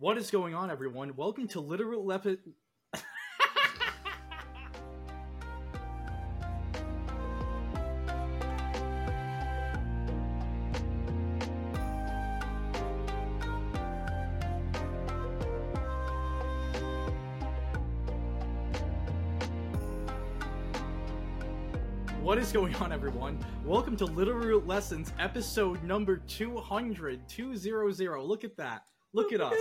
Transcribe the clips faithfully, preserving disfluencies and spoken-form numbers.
What is going on, everyone? Welcome to Literal Epi- What is going on, everyone? Welcome to Literal Lessons, episode number two hundred, two hundred. Look at that. Look at us.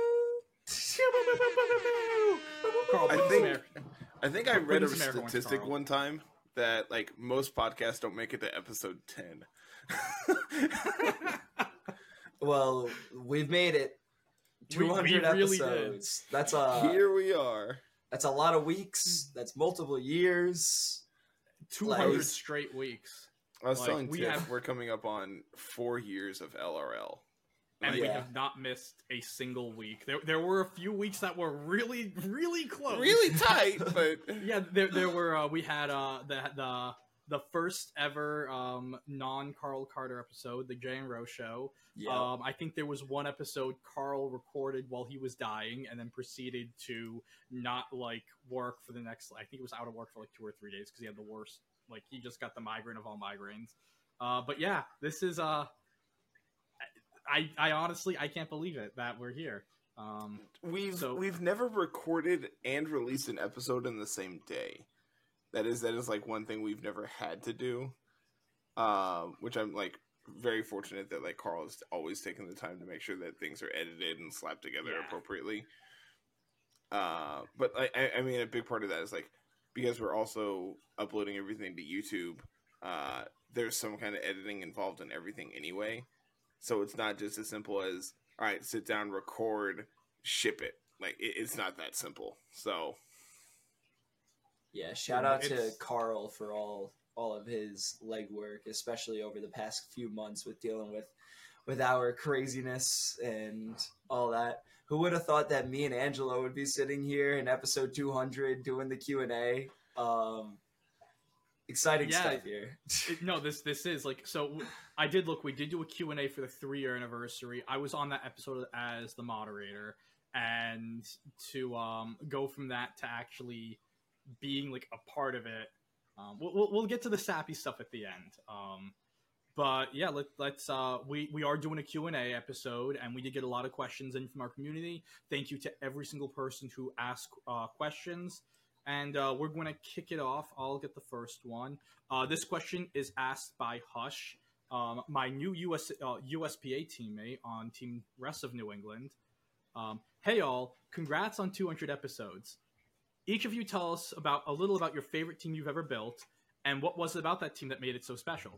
Carl, I put think some air- I think I put read in a some air horns, statistic Carl. one time that like most podcasts don't make it to episode ten. Well, we've made it. We- we two hundred really did. episodes. That's a Here we are. that's a lot of weeks. That's multiple years. two hundred Like- straight weeks. I was Like, telling we Tiff have- we're coming up on four years of L R L. And Like, we Yeah. have not missed a single week. There, there were a few weeks that were really, really close. really tight, but Yeah, there, there were. Uh, we had uh, the the the first ever um, non Carl Carter episode, the Jay and Rose show. Yeah. Um, I think there was one episode Carl recorded while he was dying, and then proceeded to not like work for the next. I think it was out of work for like two or three days because he had the worst. Like he just got the migraine of all migraines. Uh, but yeah, this is uh, I I honestly I can't believe it that we're here. Um, we've So- we've never recorded and released an episode in the same day. That is that is like one thing we've never had to do. Um, which I'm like very fortunate that like Carl has always taken the time to make sure that things are edited and slapped together Yeah. appropriately. Uh, but I, I- I mean, a big part of that is like because we're also uploading everything to YouTube. Uh, there's some kind of editing involved in everything anyway, so it's not just as simple as all right, sit down, record, ship it. Like it, it's not that simple. So yeah. Shout out to It's- Carl for all all of his legwork, especially over the past few months with dealing with with our craziness and all that. Who would have thought that me and Angelo would be sitting here in episode two hundred doing the Q and A? Um, exciting Yeah. stuff here. It- no, this this is like so. w- I did look. We did do a Q and A for the three year anniversary. I was on that episode as the moderator, and to um, go from that to actually being like a part of it. Um, we'll, we'll we'll get to the sappy stuff at the end. Um, but yeah, let, let's. Uh, we we are doing a Q and A episode, and we did get a lot of questions in from our community. Thank you to every single person who asked uh, questions. And uh, we're going to kick it off. I'll get the first one. Uh, this question is asked by Hush, um, my new U S, uh, U S P A teammate on Team Rest of New England. Um, hey all, congrats on two hundred episodes. Each of you tell us about a little about your favorite team you've ever built, and what was it about that team that made it so special?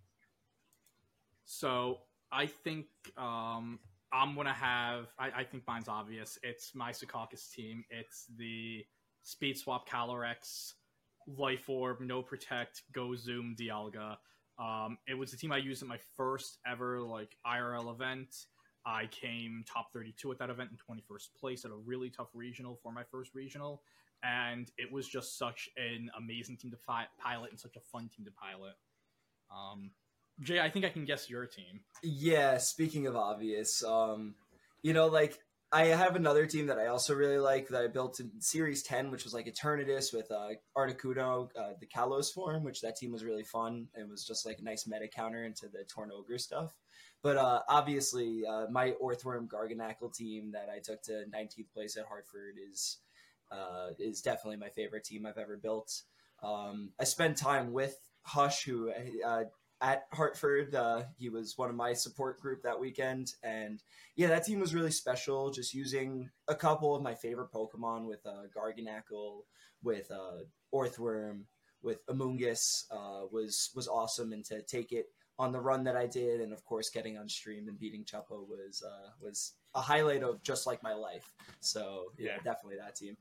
So I think um, I'm going to have, I, I think mine's obvious. It's my Secaucus team. It's the Speed Swap Calyrex, Life Orb, No Protect, Go Zoom, Dialga. Um, it was the team I used at my first ever like I R L event. I came top thirty-two at that event in twenty-first place at a really tough regional for my first regional. And it was just such an amazing team to fi- pilot and such a fun team to pilot. Um, Jay, I think I can guess your team. Yeah, speaking of obvious, um, you know, like I have another team that I also really like that I built in Series ten, which was like Eternatus with uh, Articuno, uh, the Kalos form, which that team was really fun. It was just like a nice meta counter into the Tornogre stuff. But uh, obviously, uh, my Orthworm Garganackle team that I took to nineteenth place at Hartford is uh, is definitely my favorite team I've ever built. Um, I spent time with Hush, who uh, at Hartford. Uh, he was one of my support group that weekend. And yeah, that team was really special. Just using a couple of my favorite Pokemon with uh, Garganackle, with uh, Orthworm, with Amoonguss uh, was, was awesome. And to take it on the run that I did, and of course getting on stream and beating Chuppo was, uh, was a highlight of just like my life. So yeah, Yeah. definitely that team.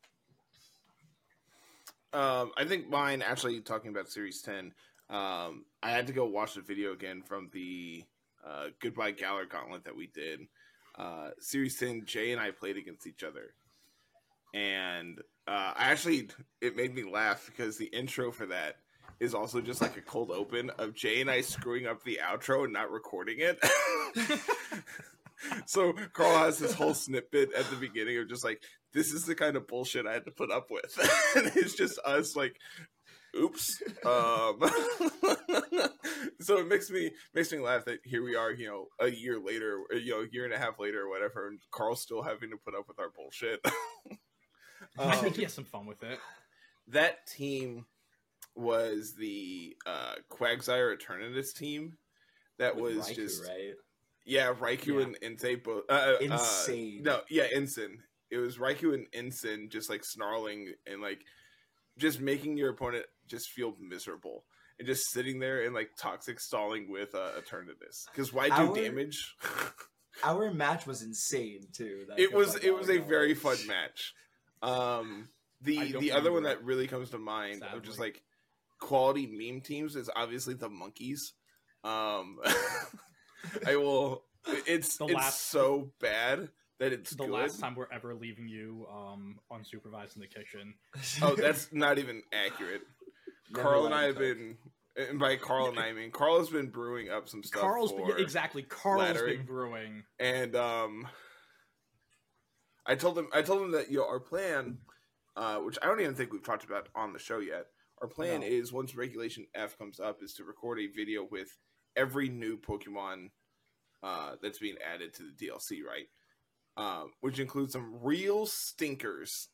Um, I think mine, actually talking about Series ten, um, I had to go watch the video again from the uh, Goodbye Galar Gauntlet that we did. Uh, Series ten, Jay and I played against each other. And uh, I actually, it made me laugh because the intro for that is also just like a cold open of Jay and I screwing up the outro and not recording it. So Carl has this whole snippet at the beginning of just like, this is the kind of bullshit I had to put up with. And it's just us like, oops. Um, so it makes me makes me laugh that here we are, you know, a year later, you know, a year and a half later or whatever, and Carl's still having to put up with our bullshit. I think um, he has some fun with it. that team was the uh, Quagsire Eternatus team. That With was Raikou, just right. yeah, Raikou Yeah. and Insane both uh, Insane. Uh, no, yeah, Ensign. It was Raikou and Ensign just like snarling and like just making your opponent just feel miserable and just sitting there and like toxic stalling with uh, Eternatus. Because why do Our- damage? Our match was insane too. that it was Goodbye it was a Galaga very was. fun match. Um, I the don't the other one remember that really comes to mind of just sadly. like quality meme teams is obviously the Monkeys. Um, I will. It's The it's last- so bad that it's The good. last time we're ever leaving you um, unsupervised in the kitchen. Oh, that's not even accurate. Never Carl let and I him have cook. been, and by Carl and I, I mean Carl has been brewing up some stuff Carl's for, yeah, exactly. Carl's laddering. been brewing. and um, I told him, I told him that you know our plan, uh, which I don't even think we've talked about on the show yet. Our plan No. is once Regulation F comes up, is to record a video with every new Pokemon uh, that's being added to the D L C, right? Um, which includes some real stinkers.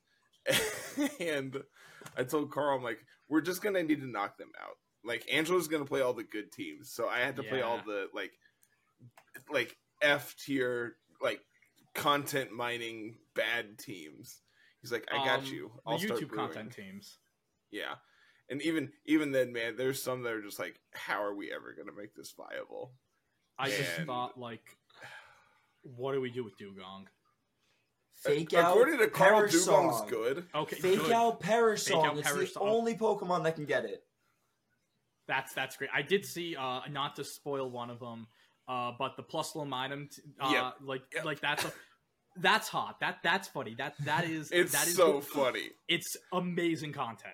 And I told Carl, I'm like, we're just gonna need to knock them out. Like Angela's gonna play all the good teams, so I had to play all Yeah. the like, like F tier, like content mining bad teams. He's like, I got Um, you. The I'll start YouTube brewing. content teams. Yeah, and even even then, man, there's some that are just like, how are we ever gonna make this viable? I just And- thought, like, what do we do with Dugong? Fake out. According to Carl, Dugong's Parasong. good. Okay, Fake good. out Parasong. Fake out It's the Parasong. only Pokemon that can get it. That's that's great. I did see, uh, not to spoil one of them, uh, but the plus Lominum, t- uh, Yep. like Yep. like that's a, that's hot. That that's funny. That that is It's that is so good. funny. It's amazing content.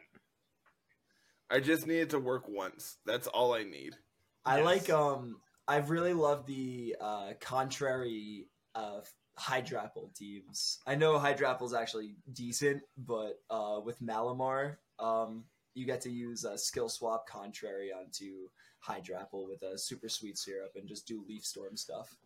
I just needed to work once. That's all I need. I Yes. like um I've really loved the uh contrary uh Hydrapple teams. I know Hydrapple's actually decent, but uh with Malamar, um you get to use a skill swap contrary onto Hydrapple with a super sweet syrup and just do Leaf Storm stuff.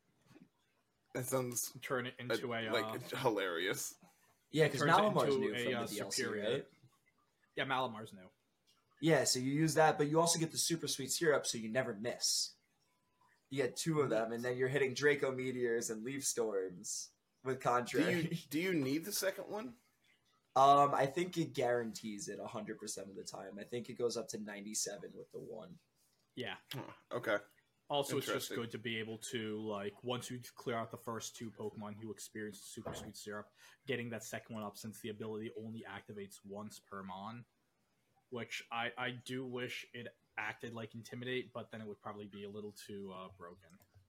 That sounds Turn it uh, into a, like uh, hilarious. Yeah, because turns it Malamar's into new a, from uh, the D L C, superior. right? yeah, Malamar's new. Yeah, so you use that, but you also get the super sweet syrup, so you never miss. You get two of them, and then you're hitting Draco Meteors and Leaf Storms with Do contrary. you do you need the second one? Um, I think it guarantees it one hundred percent of the time. I think it goes up to ninety-seven with the one. Yeah. Huh, okay. Also, it's just Interesting. good to be able to, like, once you clear out the first two Pokemon who experience Super Sweet Syrup, getting that second one up since the ability only activates once per Mon, which I, I do wish it acted like Intimidate, but then it would probably be a little too uh, broken.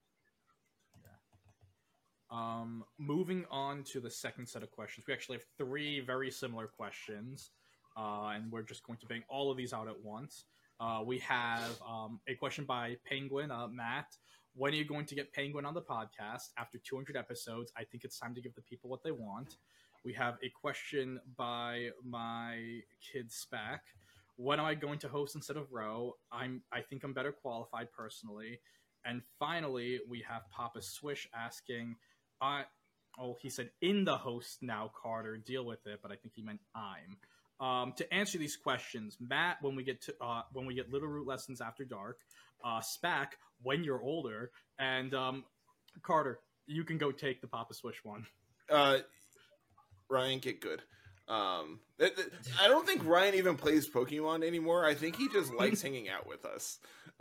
Yeah. Um, moving on to the second set of questions, we actually have three very similar questions, uh, and we're just going to bang all of these out at once. Uh, we have um, a question by Penguin, uh, Matt. When are you going to get Penguin on the podcast? After two hundred episodes, I think it's time to give the people what they want. We have a question by my kid Spack. When am I going to host instead of Ro? I'm. I think I'm better qualified personally. And finally, we have Papa Swish asking, "I." Oh, he said, "In the host now, Carter. Deal with it." But I think he meant I'm. Um, to answer these questions, Matt, when we get to uh, when we get Little Root lessons after dark, uh, Spack, when you're older, and um, Carter, you can go take the Papa Swish one. Uh, Ryan, get good. Um, th- th- I don't think Ryan even plays Pokemon anymore. I think he just likes hanging out with us.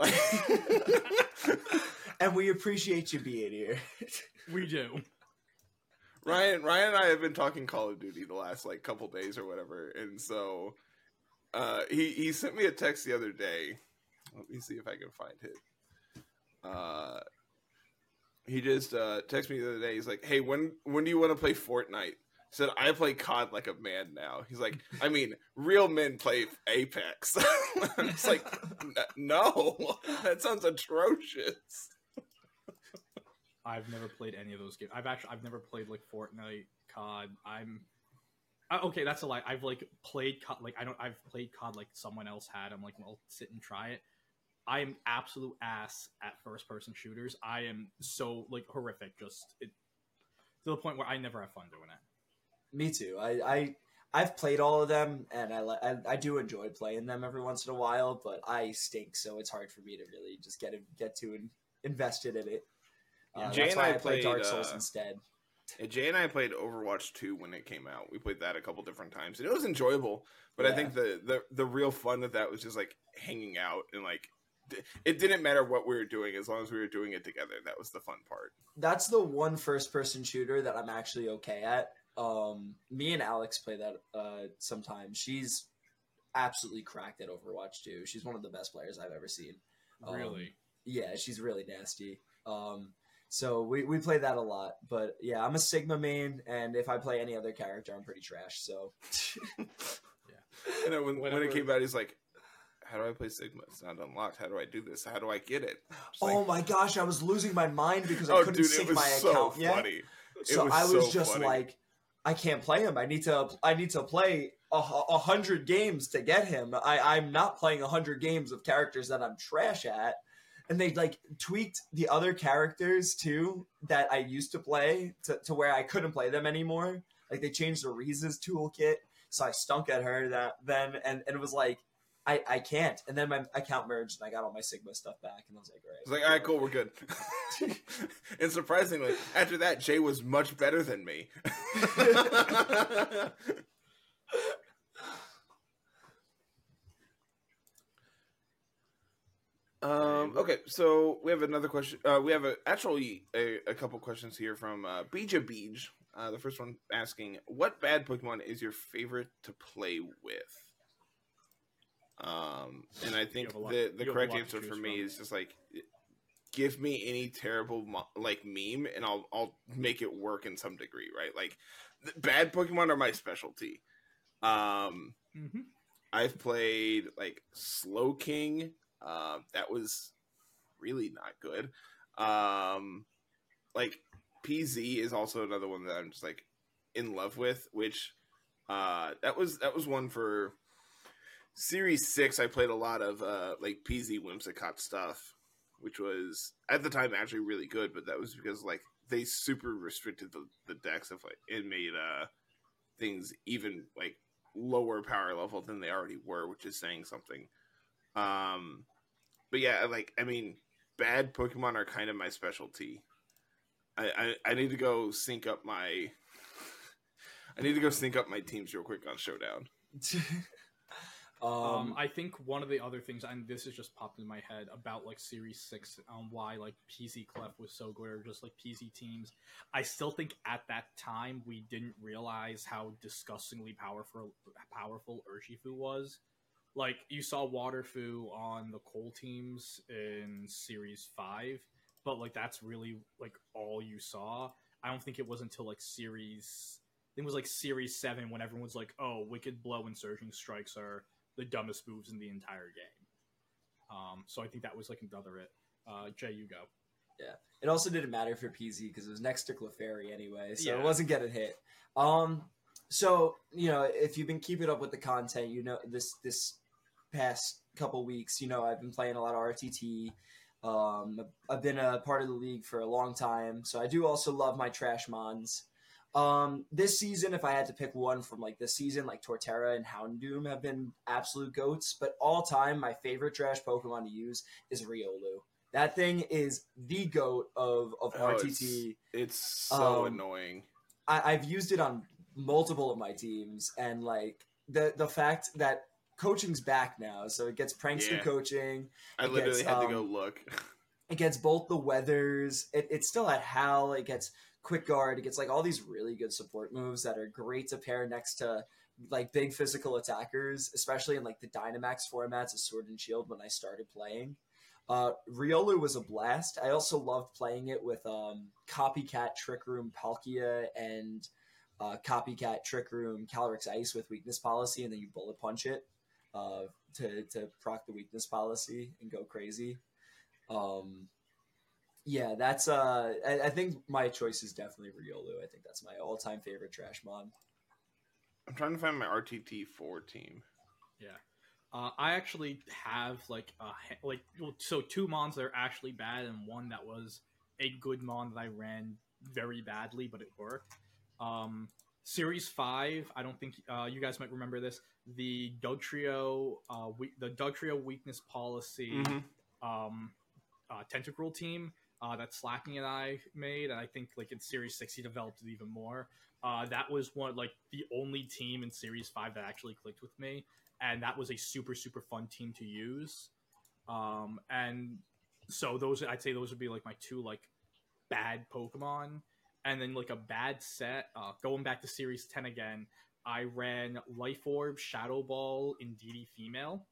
And we appreciate you being here. We do. Ryan, Ryan and I have been talking Call of Duty the last like couple days or whatever, and so uh, he he sent me a text the other day. Let me see if I can find it. Uh, he just uh, texted me the other day. He's like, "Hey, when when do you want to play Fortnite?" I said, "I play C O D like a man now." He's like, "I mean, real men play Apex." It's like, "N- no, that sounds atrocious. I've never played any of those games. I've actually I've never played like Fortnite, C O D. I'm uh, okay. That's a lie. I've like played C O D, like I don't. I've played C O D like someone else had. I'm like, well, sit and try it. I am absolute ass at first person shooters. I am so like horrific. Just it, to the point where I never have fun doing it. Me too. I, I I've played all of them, and I, I I do enjoy playing them every once in a while. But I stink, so it's hard for me to really just get get to and invested in it. Uh, Jay that's and why I I play played, Dark Souls uh, instead. Yeah, Jay and I played Overwatch two when it came out. We played that a couple different times, and it was enjoyable. But Yeah. I think the, the the real fun of that was just like hanging out and like d- it didn't matter what we were doing as long as we were doing it together. That was the fun part. That's the one first person shooter that I'm actually okay at. Um, me and Alex play that uh, sometimes. She's absolutely cracked at Overwatch two. She's one of the best players I've ever seen. Um, Really, Yeah, she's really nasty. Um, so we, we play that a lot. But yeah, I'm a Sigma main, and if I play any other character, I'm pretty trash. So And then when, when Whenever- it came out, he's like, "How do I play Sigma? It's not unlocked. How do I do this? How do I get it?" Just like, oh my gosh, I was losing my mind because I oh, couldn't dude, it sync was my so account yet. funny. It So was I was so just funny. like, I can't play him. I need to. I need to play a, a hundred games to get him. I, I'm not playing a hundred games of characters that I'm trash at. And they like tweaked the other characters too that I used to play to, to where I couldn't play them anymore. Like they changed the Reese's toolkit, so I stunk at her that then, and, and it was like, I, I can't. And then my account merged, and I got all my Sigma stuff back, and I was like, all right. It's like, all right, cool, we're good. And surprisingly, after that, Jay was much better than me. um. Okay, so we have another question. Uh, we have a, actually a, a couple questions here from uh, Bija Beej. Uh, the first one asking, "What bad Pokemon is your favorite to play with?" Um, and I think have a lot- the the you have a correct lot to answer for choose me from. is just like, give me any terrible mo- like meme, and I'll I'll make it work in some degree, right? Like, the bad Pokemon are my specialty. Um, mm-hmm. I've played like Slow King. Um, that was really not good. Um, like P Z is also another one that I'm just like in love with. Which, uh, that was that was one for Series Six. I played a lot of uh like P Z Whimsicott stuff, which was at the time actually really good. But that was because like they super restricted the the decks of like it made uh things even like lower power level than they already were, which is saying something. Um, but yeah, like I mean, bad Pokemon are kind of my specialty. I, I I need to go sync up my. I need to go sync up my teams real quick on Showdown. um, Um, I think one of the other things, and this is just popped in my head about like Series Six, um, why like P Z Clef was so good, or just like P Z teams. I still think at that time we didn't realize how disgustingly powerful powerful Urshifu was. Like you saw Waterfu on the Coal teams in Series Five, but like that's really like all you saw. I don't think it was until like Series, I think it was like Series Seven when everyone was like, "Oh, Wicked Blow and Surging Strikes are the dumbest moves in the entire game." Um, so I think that was like another it. Uh, Jay, you go. It also didn't matter for P Z because it was next to Clefairy anyway, so Yeah. it wasn't getting hit. Um, so you know, if you've been keeping up with the content, you know this this past couple weeks, you know, I've been playing a lot of R T T. Um, I've been a part of the league for a long time, so I do also love my trash mons. Um, this season, if I had to pick one from like this season, like Torterra and Houndoom have been absolute goats. But all time, my favorite trash Pokemon to use is Riolu. That thing is the goat of of Oh, R T T. It's so Um, annoying. I, I've used it on multiple of my teams, and like the the fact that coaching's back now, so it gets prankster Yeah. coaching. I it literally gets, had to go um, look. It gets both the weathers. It, it's still at Howl. It gets Quick Guard. It gets like all these really good support moves that are great to pair next to like big physical attackers, especially in like the Dynamax formats of Sword and Shield when I started playing. Uh, Riolu was a blast. I also loved playing it with um, Copycat Trick Room Palkia and uh, Copycat Trick Room Calyrex Ice with Weakness Policy, and then you bullet punch it uh, to to proc the Weakness Policy and go crazy. Um, Yeah, that's uh I, I think my choice is definitely Riolu. I think that's my all-time favorite trash mod. I'm trying to find my R T T four team. Yeah. Uh, I actually have like a ha- like well, so two mons that are actually bad and one that was a good mon that I ran very badly, but it worked. Um, Series five, I don't think uh, you guys might remember this. The Dugtrio, uh, we- the Dugtrio weakness policy, Mm-hmm. um, uh, Tentacruel team uh, that Slacking and I made, and I think like in Series six he developed it even more. Uh, that was one like the only team in Series five that actually clicked with me, and that was a super super fun team to use. Um, and so those I'd say those would be like my two like bad Pokemon, and then like a bad set. Uh, going back to Series ten again, I ran Life Orb, Shadow Ball, Indeedee Female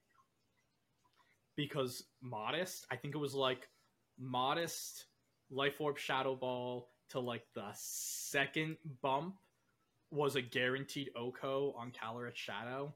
because Modest. I think it was like Modest, Life Orb, Shadow Ball to like the second bump was a guaranteed Oko on Calyrex Shadow.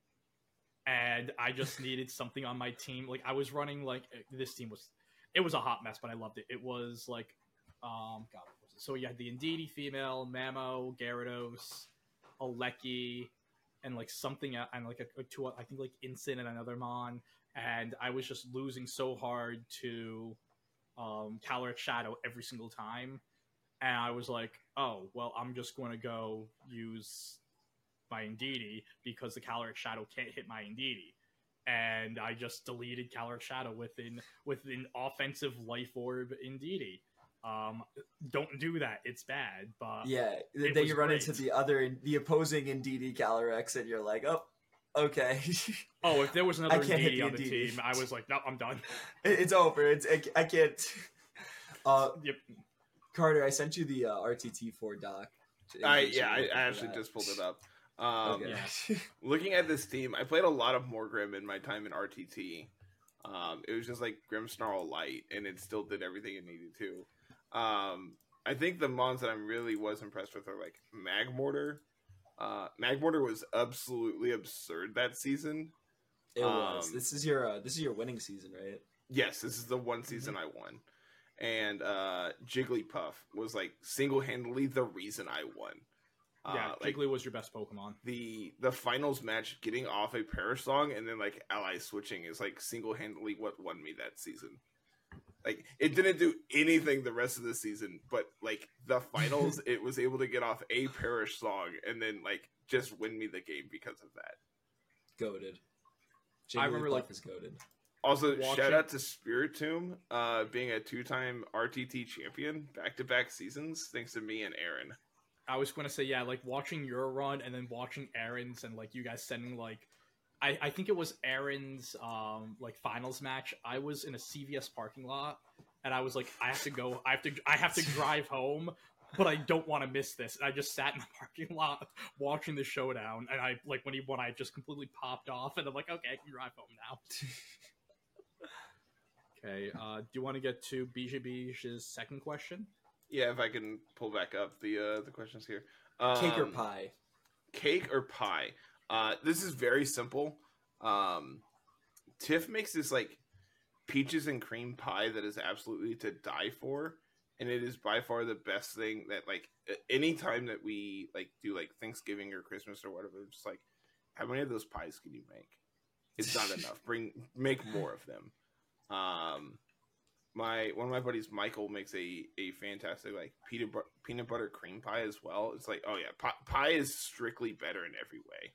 And I just needed something on my team. Like I was running like this team was, it was a hot mess, but I loved it. It was like, um, God, what was it? So you had the Indeedee female, Mamo, Gyarados, Aleki, and like something, uh, and like a, a two, I think like Instant and another Mon. And I was just losing so hard to um, Calyrex Shadow every single time. And I was like, oh, well, I'm just going to go use my Indeedee because the Calyrex Shadow can't hit my Indeedee. And I just deleted Calyrex Shadow with an, with an offensive Life Orb Indeedee. Um, don't do that. It's bad. But Yeah, it then was you run great. into the other, the opposing Indeedee Calyrex, and you're like, oh, okay. Oh, if there was I another can't hit Indeedee the on the Indeedee. team, I was like, no, I'm done. It- it's over. It's I, I can't. Uh, Yep. Carter, I sent you the uh, R T T four doc. in I case yeah, you're I, looking I for actually that. just pulled it up. Um, Okay. Yeah. Looking at this team, I played a lot of Morgrim in my time in R T T. Um, it was just like Grimmsnarl Light, and it still did everything it needed to. Um, I think the mons that I'm really was impressed with are like Magmortar. Uh, Magmortar was absolutely absurd that season. It was. Um, This is your uh, this is your winning season, right? Yes, this is the one season I won. And uh, Jigglypuff was like single-handedly the reason I won. Yeah, Uh, like Jiggly was your best Pokemon. the the finals match, getting off a Perish Song and then like ally switching is like single-handedly what won me that season. Like it didn't do anything the rest of the season, but like the finals, it was able to get off a Perish Song and then like just win me the game because of that. Goated. I remember, Jigglypuff like, is goated. Also, Watching- shout out to Spiritomb, uh, being a two-time R T T champion, back-to-back seasons, thanks to me and Aaron. I was going to say, yeah, like watching your run and then watching Aaron's and like you guys sending like, I, I think it was Aaron's um like finals match. I was in a C V S parking lot and I was like, I have to go, I have to, I have to drive home, but I don't want to miss this. And I just sat in the parking lot watching the showdown, and I like when he won, I just completely popped off, and I'm like, okay, I can drive home now. Okay, uh, do you want to get to Bija Bij's second question? Yeah, if I can pull back up the uh, the questions here. Um, Cake or pie? Cake or pie? Uh, this is very simple. Um, Tiff makes this like peaches and cream pie that is absolutely to die for, and it is by far the best thing that like any time that we like do like Thanksgiving or Christmas or whatever, it's just like, how many of those pies can you make? It's not enough. Bring make more of them. Um, my one of my buddies, Michael, makes a, a fantastic like peanut butter, peanut butter cream pie as well. It's like, oh yeah, pie, pie is strictly better in every way.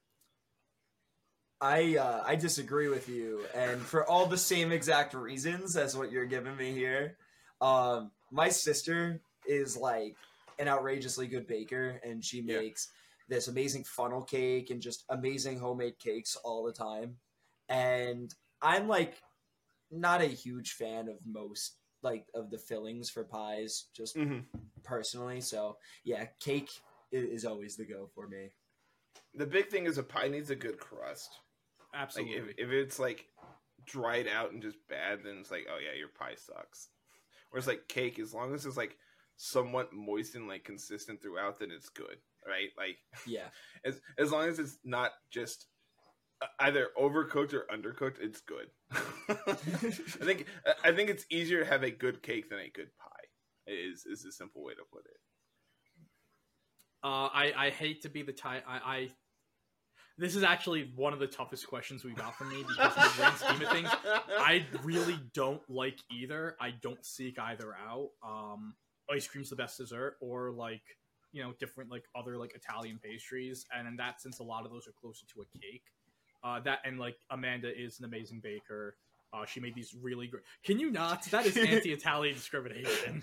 I uh, I disagree with you, and for all the same exact reasons as what you're giving me here. Um, my sister is like an outrageously good baker, and she Yeah. makes this amazing funnel cake and just amazing homemade cakes all the time. And I'm like not a huge fan of most like of the fillings for pies, just Mm-hmm. personally. So yeah, cake is, is always the go for me. The big thing is a pie needs a good crust. Like Absolutely. if, if it's like dried out and just bad, then it's like, oh yeah, your pie sucks. Whereas like cake, as long as it's like somewhat moist and like consistent throughout, then it's good, right? Like Yeah, as as long as it's not just either overcooked or undercooked, it's good. I think I think it's easier to have a good cake than a good pie. Is is a simple way to put it. Uh, I I hate to be the type. I, I this is actually one of the toughest questions we got from me because in the grand scheme of things, I really don't like either. I don't seek either out. Um, ice cream's the best dessert, or like you know different like other like Italian pastries, and in that sense, a lot of those are closer to a cake. Uh, that and like Amanda is an amazing baker. Uh, she made these really great. Can you not? That is anti-Italian discrimination.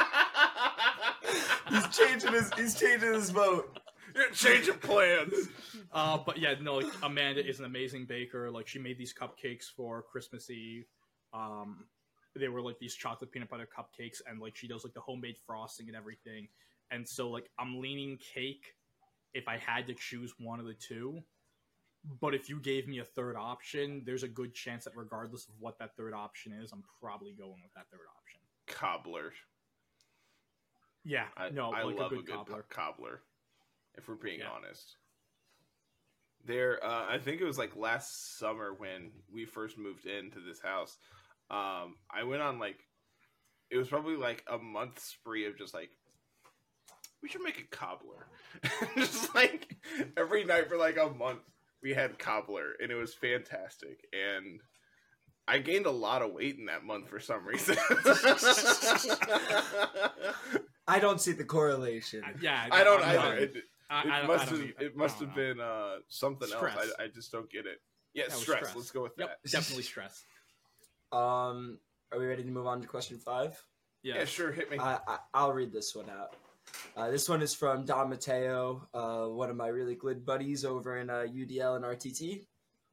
he's changing his. He's changing his vote. You're changing plans. Uh, but yeah, no. Like Amanda is an amazing baker. Like she made these cupcakes for Christmas Eve. Um, they were like these chocolate peanut butter cupcakes, and like she does like the homemade frosting and everything. And so like I'm leaning cake if I had to choose one of the two. But if you gave me a third option, there's a good chance that regardless of what that third option is, I'm probably going with that third option. Cobbler. Yeah, I, no, I like love a good, a good cobbler. cobbler. If we're being Yeah. honest, there. Uh, I think it was like last summer when we first moved into this house. Um, I went on like it was probably like a month spree of just like we should make a cobbler. Just like every night for like a month. We had cobbler, and it was fantastic. And I gained a lot of weight in that month for some reason. I don't see the correlation. Yeah, I don't I'm either. not- It, I, it I don't- must I don't have. either. It must I have don't know. been uh, something Stress. else. I, I just don't get it. Yeah, That was stress. stress. Let's go with Yep, that. definitely stress. Um, are we ready to move on to question five? Yeah, Yeah, sure. Hit me. I, I I'll read this one out. Uh, this one is from Don Mateo, uh, one of my really good buddies over in uh, U D L and R T T.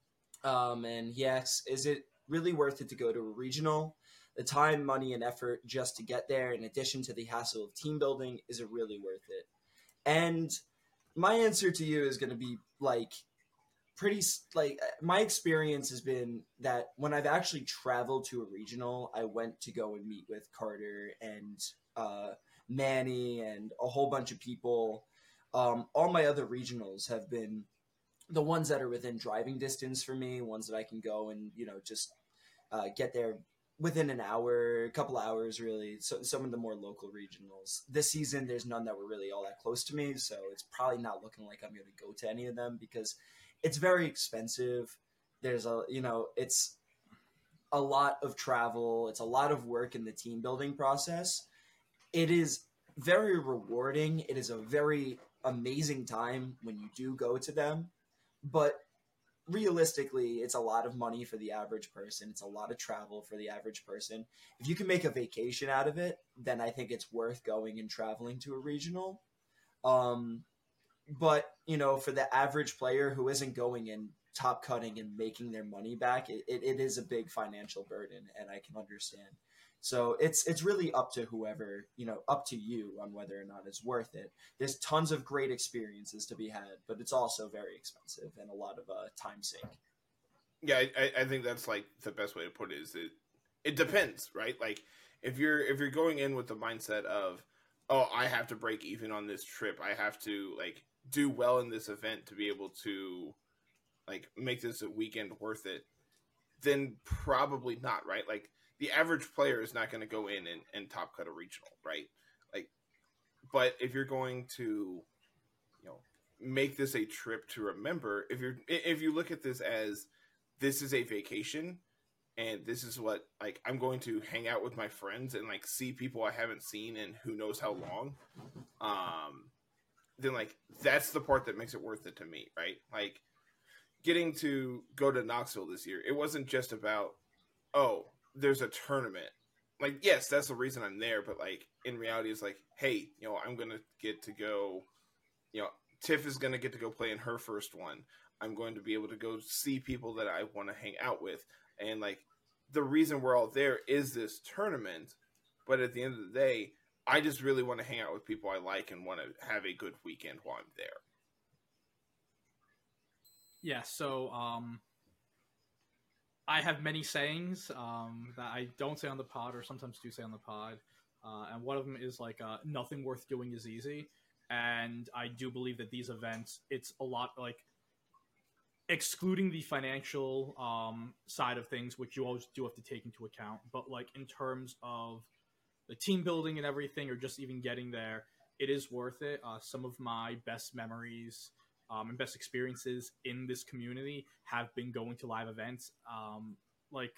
Um, and he asks, is it really worth it to go to a regional? The time, money, and effort just to get there, in addition to the hassle of team building, is it really worth it? And my answer to you is going to be like pretty like my experience has been that when I've actually traveled to a regional, I went to go and meet with Carter and uh, Manny and a whole bunch of people. Um, all my other regionals have been the ones that are within driving distance for me, ones that I can go and, you know, just uh, get there within an hour, a couple hours, really. So some of the more local regionals. This season, there's none that were really all that close to me, so it's probably not looking like I'm going to go to any of them because it's very expensive. There's a, you know, it's a lot of travel. It's a lot of work in the team building process. It is very rewarding. It is a very amazing time when you do go to them. But realistically, it's a lot of money for the average person. It's a lot of travel for the average person. If you can make a vacation out of it, then I think it's worth going and traveling to a regional. Um, but, you know, for the average player who isn't going and top cutting and making their money back, it, it, it is a big financial burden, and I can understand. So it's it's really up to whoever, you know, up to you on whether or not it's worth it. There's tons of great experiences to be had, but it's also very expensive and a lot of uh, time sink. Yeah, I, I think that's like the best way to put it. Is it? It depends, right? Like if you're if you're going in with the mindset of, oh, I have to break even on this trip. I have to like do well in this event to be able to like make this a weekend worth it. Then probably not, right? Like. The average player is not going to go in and, and top cut a regional, right? Like, but if you're going to, you know, make this a trip to remember, if you're if you look at this as this is a vacation, and this is what like I'm going to hang out with my friends and like see people I haven't seen in who knows how long, um, then like that's the part that makes it worth it to me, right? Like getting to go to Knoxville this year, it wasn't just about oh. There's a tournament. Like, yes, that's the reason I'm there, but like in reality it's like, hey, you know, I'm gonna get to go, you know, Tiff is gonna get to go play in her first one. I'm going to be able to go see people that I want to hang out with. And like the reason we're all there is this tournament, but at the end of the day, I just really want to hang out with people I like and want to have a good weekend while I'm there. Yeah, so um I have many sayings um, that I don't say on the pod or sometimes do say on the pod. Uh, and one of them is like, uh, nothing worth doing is easy. And I do believe that these events, it's a lot like, excluding the financial um, side of things, which you always do have to take into account, but like in terms of the team building and everything, or just even getting there, it is worth it. Uh, some of my best memories um, and best experiences in this community have been going to live events. Um, like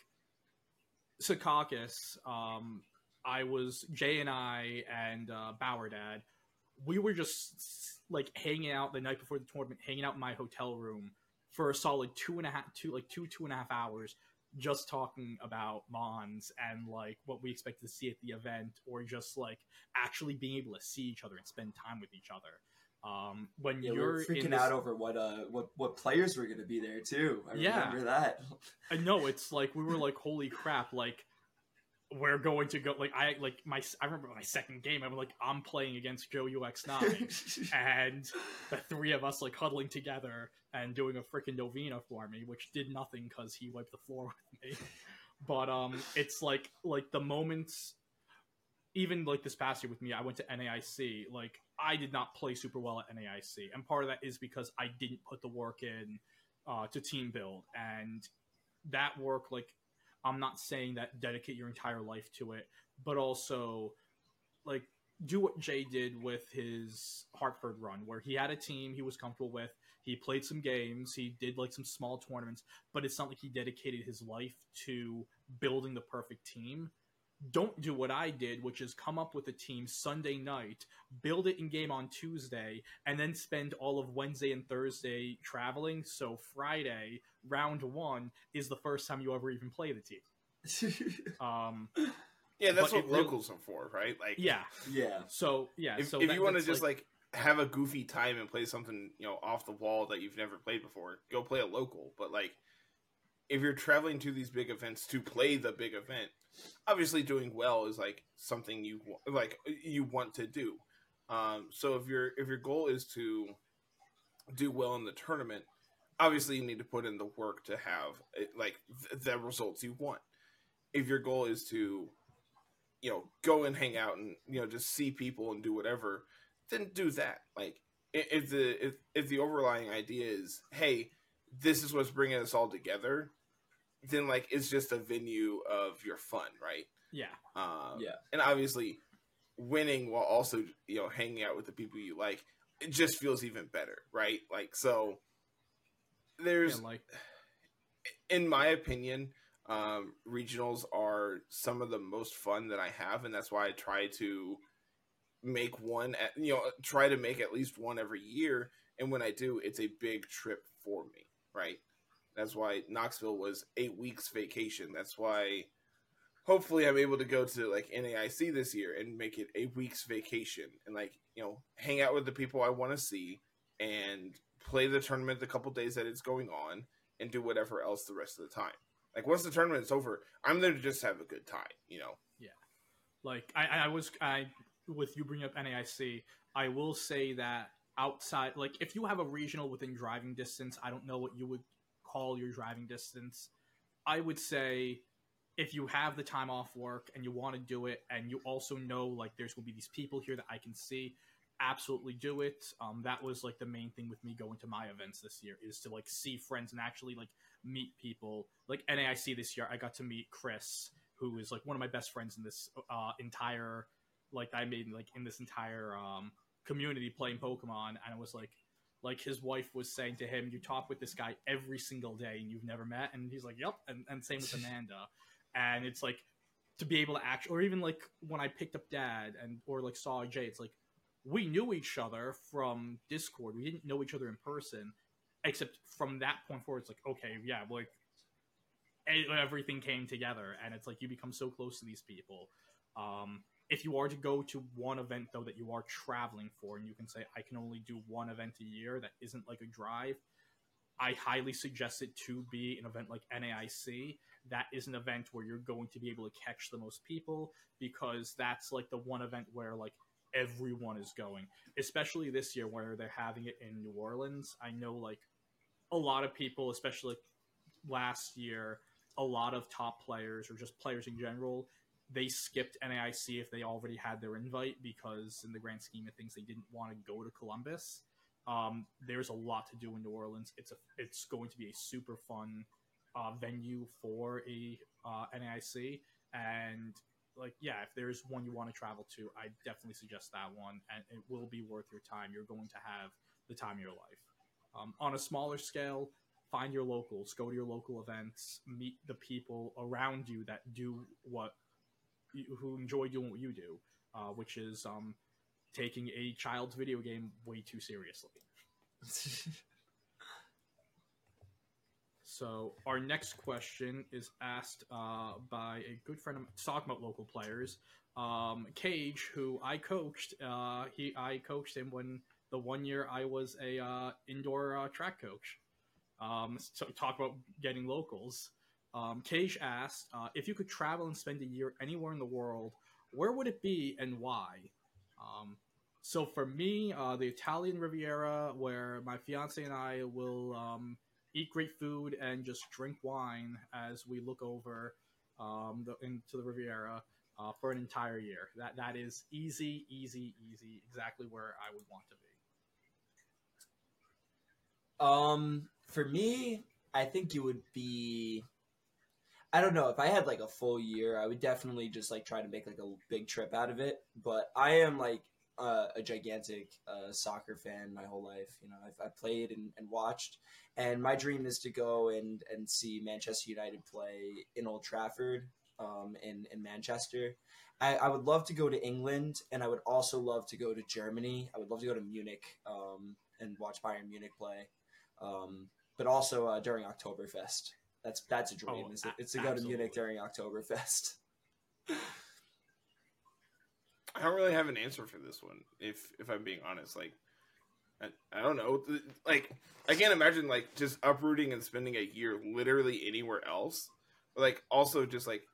Secaucus, um, I was Jay and I and uh, Bauer Dad. We were just like hanging out the night before the tournament, hanging out in my hotel room for a solid two and a half, two like two two and a half hours, just talking about Mons and like what we expected to see at the event, or just like actually being able to see each other and spend time with each other. Um, when Yeah, you're we're freaking in this... out over what uh what what players were going to be there too. I yeah. remember that. I know, it's like we were like, holy crap! Like we're going to go. Like I like my I remember my second game. I was like, I'm playing against Joe U X nine, and the three of us like huddling together and doing a freaking novena for me, which did nothing because he wiped the floor with me. But um, it's like like the moments. Even like this past year with me, I went to N A I C. Like I did not play super well at N A I C, and part of that is because I didn't put the work in uh, to team build, and that work. Like I'm not saying that dedicate your entire life to it, but also like do what Jay did with his Hartford run, where he had a team he was comfortable with. He played some games. He did like some small tournaments, but it's not like he dedicated his life to building the perfect team. Don't do what I did, which is come up with a team Sunday night, build it in game on Tuesday, and then spend all of Wednesday and Thursday traveling. So Friday, round one, is the first time you ever even play the team. um, yeah, that's what it, locals are for, right? Like, yeah, yeah. So yeah, if, so if that, you want to that's just like, like have a goofy time and play something, you know, off the wall that you've never played before, go play a local. But like, if you're traveling to these big events to play the big event, obviously doing well is like something you like you want to do. Um, so if your if your goal is to do well in the tournament, obviously you need to put in the work to have like th- the results you want. If your goal is to, you know, go and hang out and, you know, just see people and do whatever, then do that. Like if the if, if the overlying idea is, hey, this is what's bringing us all together, then like it's just a venue of your fun, right? Yeah. Um, yeah. And obviously, winning while also, you know, hanging out with the people you like, it just feels even better, right? Like, so there's, yeah, like, in my opinion, um, regionals are some of the most fun that I have, and that's why I try to make one, at, you know, try to make at least one every year. And when I do, it's a big trip for me, right? That's why Knoxville was eight weeks vacation. That's why hopefully I'm able to go to like N A I C this year and make it a week's vacation and like, you know, hang out with the people I want to see and play the tournament the couple days that it's going on and do whatever else the rest of the time. Like once the tournament's over, I'm there to just have a good time, you know? Yeah. Like I, I was, I, with you bringing up N A I C, I will say that outside, like if you have a regional within driving distance, I don't know what you would call your driving distance. I would say if you have the time off work and you want to do it, and you also know like there's going to be these people here that I can see, absolutely do it. Um, that was like the main thing with me going to my events this year, is to like see friends and actually like meet people. Like N A I C this year, I got to meet Chris, who is like one of my best friends in this uh, entire, like I made like in this entire um, community playing Pokemon, and it was like, like his wife was saying to him, you talk with this guy every single day and you've never met. And he's like, yep. And, and same with Amanda. And it's like to be able to act, or even like when I picked up Dad and, or like saw Jay, it's like, we knew each other from Discord. We didn't know each other in person, except from that point forward, it's like, okay, yeah, like everything came together, and it's like, you become so close to these people. Um, If you are to go to one event, though, that you are traveling for, and you can say, I can only do one event a year that isn't like a drive, I highly suggest it to be an event like N A I C. That is an event where you're going to be able to catch the most people, because that's like the one event where like everyone is going, especially this year where they're having it in New Orleans. I know like a lot of people, especially last year, a lot of top players or just players in general, they skipped N A I C if they already had their invite, because in the grand scheme of things, they didn't want to go to Columbus. Um, there's a lot to do in New Orleans. It's a it's going to be a super fun uh, venue for a uh, N A I C, and like yeah, if there's one you want to travel to, I definitely suggest that one, and it will be worth your time. You're going to have the time of your life. Um, on a smaller scale, find your locals, go to your local events, meet the people around you that do what you, who enjoy doing what you do, uh, which is um, taking a child's video game way too seriously. So our next question is asked uh, by a good friend of mine, talking about local players, um, Cage, who I coached. Uh, he I coached him when the one year I was a uh, indoor uh, track coach. Um, so talk about getting locals. Um, Cage asked uh, if you could travel and spend a year anywhere in the world, where would it be and why? Um, so for me, uh, the Italian Riviera, where my fiance and I will um, eat great food and just drink wine as we look over um, the, into the Riviera uh, for an entire year. That that is easy, easy, easy. Exactly where I would want to be. Um, for me, I think it would be. I don't know if I had like a full year, I would definitely just like try to make like a big trip out of it. But I am like uh, a gigantic uh, soccer fan my whole life. You know, I've, I've played and, and watched, and my dream is to go and, and see Manchester United play in Old Trafford, um, in in Manchester. I, I would love to go to England, and I would also love to go to Germany. I would love to go to Munich um, and watch Bayern Munich play, um, but also uh, during Oktoberfest. That's that's a dream. Oh, It's, it's to a- go to absolutely. Munich during Oktoberfest. I don't really have an answer for this one. If if I'm being honest, like I, I don't know. Like I can't imagine like just uprooting and spending a year literally anywhere else. Like also just like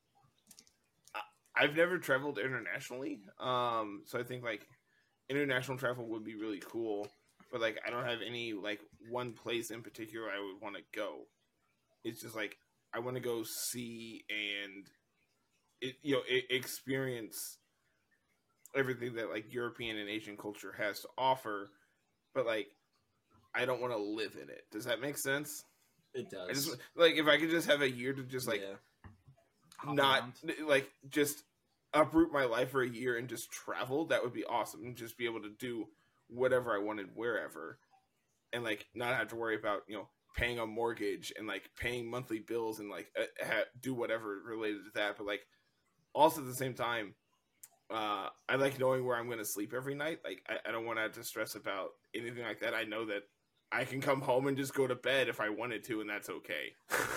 I, I've never traveled internationally, um, so I think like international travel would be really cool. But like I don't have any like one place in particular I would want to go. It's just like I want to go see and it, you know, it, experience everything that like European and Asian culture has to offer, but like I don't want to live in it. Does that make sense? It does. I just like if I could just have a year to just like yeah. Hop not around. like just uproot my life for a year and just travel. That would be awesome. And just be able to do whatever I wanted wherever, and like not have to worry about you know paying a mortgage and like paying monthly bills and like uh, ha- do whatever related to that. But like also at the same time, uh, I like knowing where I'm going to sleep every night. Like I, I don't want to have to stress about anything like that. I know that I can come home and just go to bed if I wanted to, and that's okay.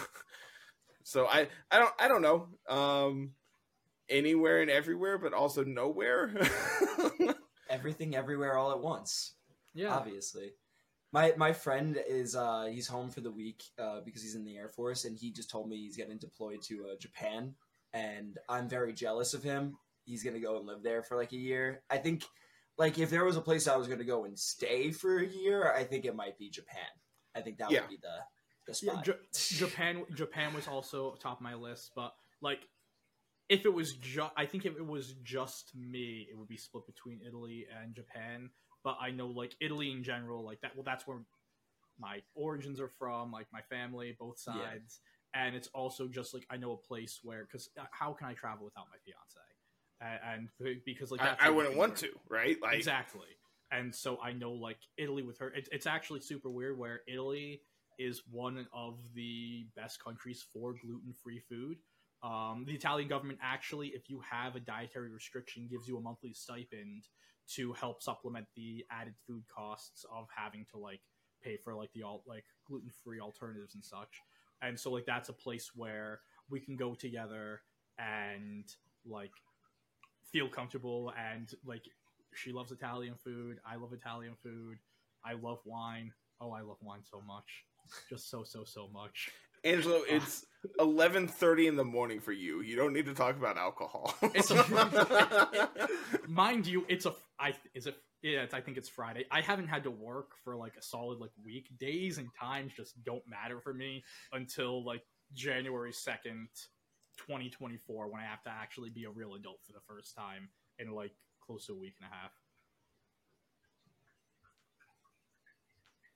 So I, I don't I don't know. Um, anywhere and everywhere, but also nowhere. Everything, everywhere, all at once. Yeah. Obviously. My my friend is uh, he's home for the week uh, because he's in the Air Force, and he just told me he's getting deployed to uh, Japan, and I'm very jealous of him. He's gonna go and live there for like a year. I think, like, if there was a place I was gonna go and stay for a year, I think it might be Japan. I think that Yeah. would be the the Yeah, spot. J- Japan Japan was also top of my list, but like if it was just I think if it was just me, it would be split between Italy and Japan. But I know like Italy in general, like that well that's where my origins are from, like my family, both Yeah. sides. And it's also just like I know a place where because how can I travel without my fiance? And, and because like I, that's I like, wouldn't want to, right? Like exactly. And so I know like Italy with her, it, it's actually super weird where Italy is one of the best countries for gluten-free food. Um, the Italian government actually, if you have a dietary restriction, gives you a monthly stipend to help supplement the added food costs of having to like pay for like the all like gluten-free alternatives and such. And so like that's a place where we can go together and like feel comfortable and like she loves Italian food. I love Italian food. I love wine. Oh, I love wine so much. Just so, so, so much. Angelo, it's eleven thirty in the morning for you. You don't need to talk about alcohol. It's a, mind you, it's a, I, is it, yeah, it's, I think it's Friday. I haven't had to work for like a solid like week. Days and times just don't matter for me until like January second, twenty twenty-four, when I have to actually be a real adult for the first time in like close to a week and a half.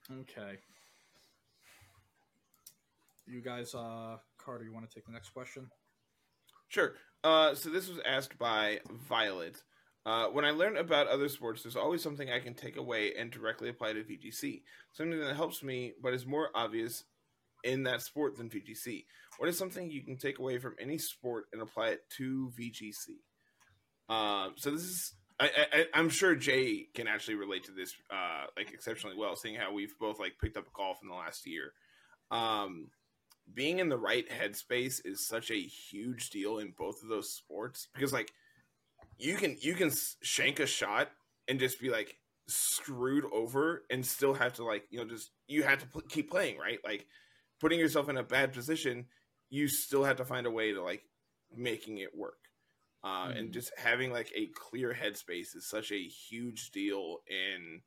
Okay. You guys, uh, Carter, you want to take the next question? Sure. Uh, so this was asked by Violet. Uh, when I learn about other sports, there's always something I can take away and directly apply to V G C. Something that helps me, but is more obvious in that sport than V G C. What is something you can take away from any sport and apply it to V G C? Um, so this is, I, I, I'm sure Jay can actually relate to this, uh, like exceptionally well, seeing how we've both like picked up golf in the last year. Um, being in the right headspace is such a huge deal in both of those sports because like you can you can shank a shot and just be like screwed over and still have to like you know just you have to pl- keep playing, right? Like putting yourself in a bad position, you still have to find a way to like making it work. Uh, mm-hmm. And just having like a clear headspace is such a huge deal in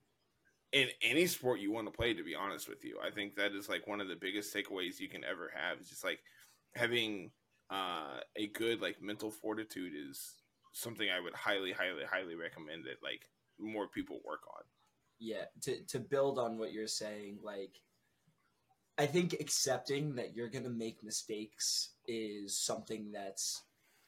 in any sport you want to play, to be honest with you. I think that is like one of the biggest takeaways you can ever have. It's just like having uh, a good like mental fortitude is something I would highly, highly, highly recommend that like more people work on. Yeah, to to build on what you're saying, like I think accepting that you're gonna make mistakes is something that's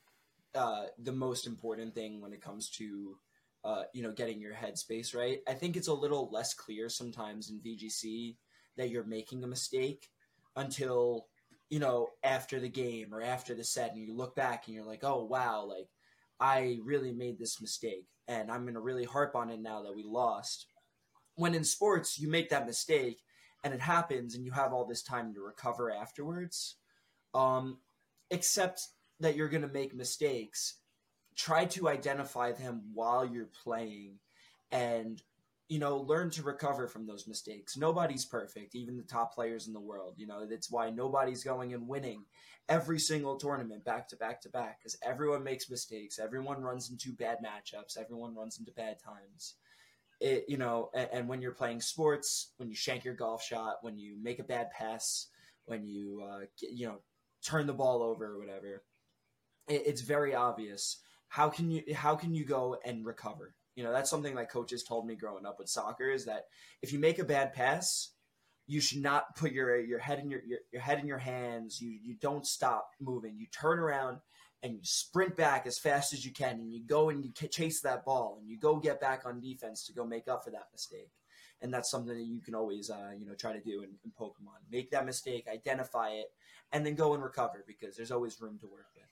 uh, the most important thing when it comes to Uh, you know, getting your headspace right. I think it's a little less clear sometimes in V G C that you're making a mistake until, you know, after the game or after the set and you look back and you're like, oh, wow, like I really made this mistake and I'm going to really harp on it now that we lost. When in sports, you make that mistake and it happens and you have all this time to recover afterwards. Um, except that you're going to make mistakes. Try to identify them while you're playing and, you know, learn to recover from those mistakes. Nobody's perfect, even the top players in the world. You know, that's why nobody's going and winning every single tournament back to back to back because everyone makes mistakes. Everyone runs into bad matchups. Everyone runs into bad times. It, you know, and, and when you're playing sports, when you shank your golf shot, when you make a bad pass, when you, uh, get, you know, turn the ball over or whatever, it, it's very obvious. How can you how can you go and recover? You know, that's something like coaches told me growing up with soccer is that if you make a bad pass, you should not put your your head in your your, your head in your hands. You you don't stop moving. You turn around and you sprint back as fast as you can, and you go and you chase that ball, and you go get back on defense to go make up for that mistake. And that's something that you can always uh, you know try to do in, in Pokemon. Make that mistake, identify it, and then go and recover because there's always room to work with.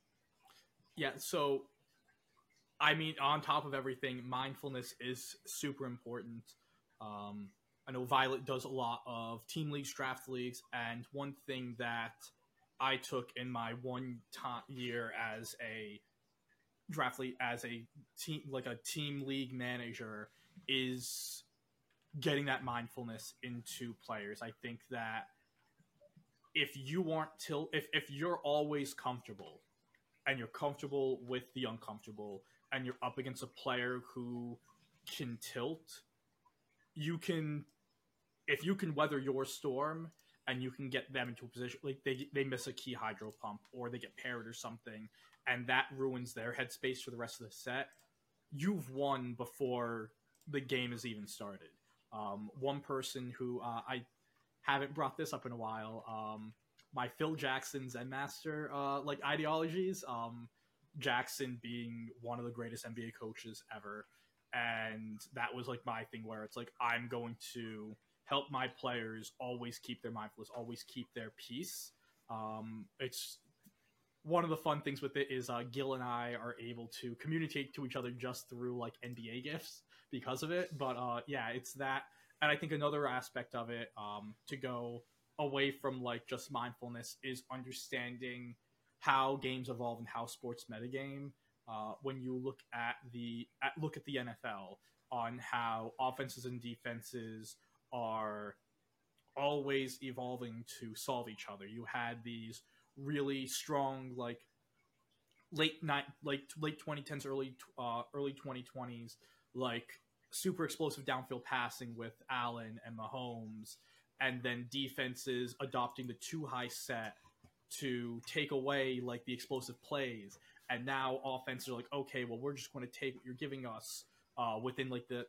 Yeah, so, I mean, on top of everything, mindfulness is super important. Um, I know Violet does a lot of team leagues, draft leagues, and one thing that I took in my one time year as a draft league, as a team, like a team league manager, is getting that mindfulness into players. I think that if you aren't till, if, if you're always comfortable, and you're comfortable with the uncomfortable, and you're up against a player who can tilt, you can, if you can weather your storm, and you can get them into a position, like they they miss a key hydro pump, or they get parried or something, and that ruins their headspace for the rest of the set, you've won before the game has even started. Um, one person who, uh, I haven't brought this up in a while, um, my Phil Jackson Zen Master uh, like ideologies. Um, Jackson being one of the greatest N B A coaches ever, and that was like my thing where it's like I'm going to help my players always keep their mindfulness, always keep their peace. Um, it's one of the fun things with it is uh, Gil and I are able to communicate to each other just through like N B A gifs because of it. But uh, yeah, it's that, and I think another aspect of it um, to go away from like just mindfulness is understanding how games evolve and how sports metagame. Uh, when you look at the at, look at the N F L on how offenses and defenses are always evolving to solve each other. You had these really strong like late night like late twenty tens, early uh, early twenty twenties like super explosive downfield passing with Allen and Mahomes. And then defenses adopting the too high set to take away like the explosive plays. And now offenses are like, okay, well, we're just going to take what you're giving us uh, within like the like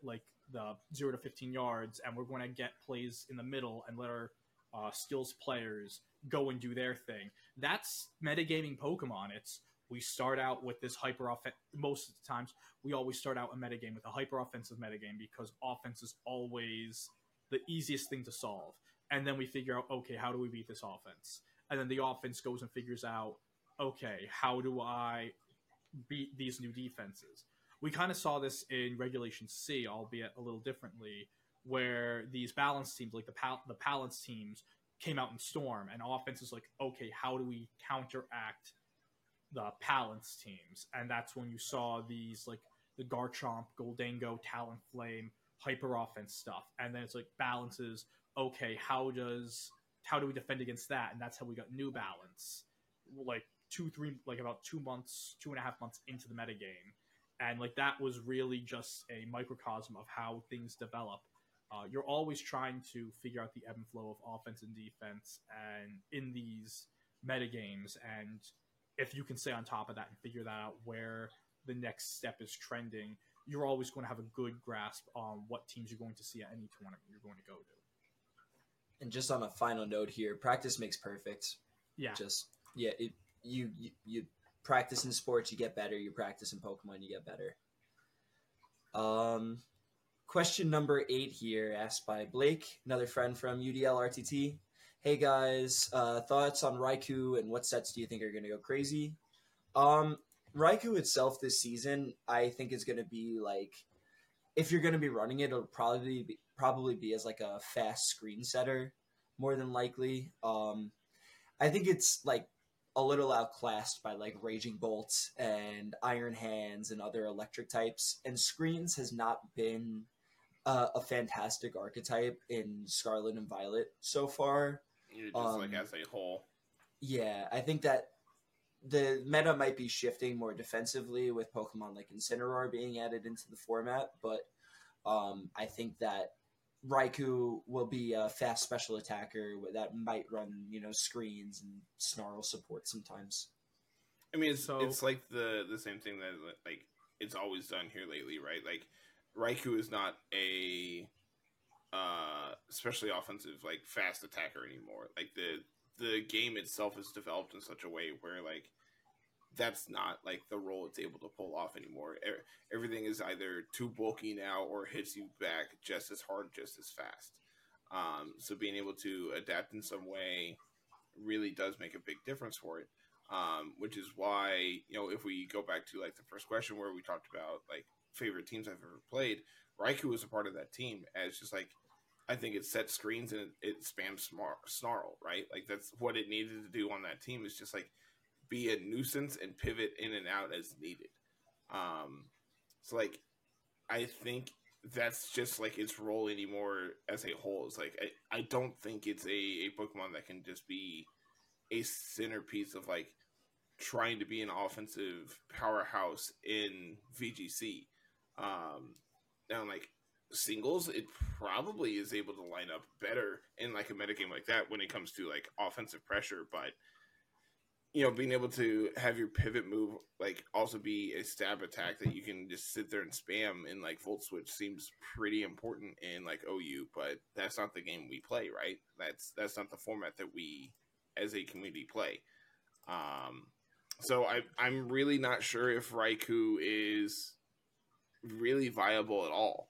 the zero to fifteen yards, and we're going to get plays in the middle and let our uh, skills players go and do their thing. That's metagaming Pokemon. It's we start out with this hyper offense. Most of the times, we always start out a metagame with a hyper offensive metagame because offense is always the easiest thing to solve. And then we figure out, okay, how do we beat this offense? And then the offense goes and figures out, okay, how do I beat these new defenses? We kind of saw this in Regulation C, albeit a little differently, where these balanced teams, like the pal- the balanced teams, came out in Storm, and offense is like, okay, how do we counteract the Palance teams? And that's when you saw these, like, the Garchomp, Goldango, Talonflame, hyper offense stuff. And then it's like, balances, okay, how does, how do we defend against that? And that's how we got New Balance, like, two, three, like, about two months, two and a half months into the metagame. And, like, that was really just a microcosm of how things develop. Uh, you're always trying to figure out the ebb and flow of offense and defense and in these metagames, and if you can stay on top of that and figure that out where the next step is trending, you're always going to have a good grasp on what teams you're going to see at any tournament you're going to go to. And just on a final note here, practice makes perfect. Yeah. Just, yeah, it, you, you, you practice in sports, you get better. You practice in Pokemon, you get better. Um, question number eight here, asked by Blake, another friend from U D L R T T. Hey guys, uh, thoughts on Raikou and what sets do you think are going to go crazy? Um, Raikou itself this season, I think is going to be like, if you're going to be running it, it'll probably be, probably be as like a fast screen setter, more than likely. Um, I think it's like a little outclassed by like Raging Bolts and Iron Hands and other electric types, and screens has not been uh, a fantastic archetype in Scarlet and Violet so far. You're just Um, like as a whole. Yeah, I think that the meta might be shifting more defensively with Pokemon like Incineroar being added into the format, but um, I think that Raikou will be a fast special attacker that might run, you know, screens and Snarl support sometimes. I mean, it's So- it's like the the same thing that like it's always done here lately, right? Like Raikou is not a uh especially offensive like fast attacker anymore. Like the the game itself is developed in such a way where like that's not like the role it's able to pull off anymore. E- Everything is either too bulky now or hits you back just as hard, just as fast. Um, so being able to adapt in some way really does make a big difference for it. Um, which is why, you know, if we go back to like the first question where we talked about like favorite teams I've ever played, Raikou was a part of that team as just like, I think it set screens and it, it spams smar- Snarl, right? Like that's what it needed to do on that team is just like be a nuisance and pivot in and out as needed. Um, so like, I think that's just like its role anymore as a whole. It's like, I, I don't think it's a, a Pokemon that can just be a centerpiece of like trying to be an offensive powerhouse in V G C. Um, now like singles, it probably is able to line up better in like a metagame like that when it comes to like offensive pressure, but you know, being able to have your pivot move like also be a stab attack that you can just sit there and spam in like Volt Switch seems pretty important in like O U, but that's not the game we play, right? That's that's not the format that we as a community play. Um, so I I'm really not sure if Raikou is really viable at all.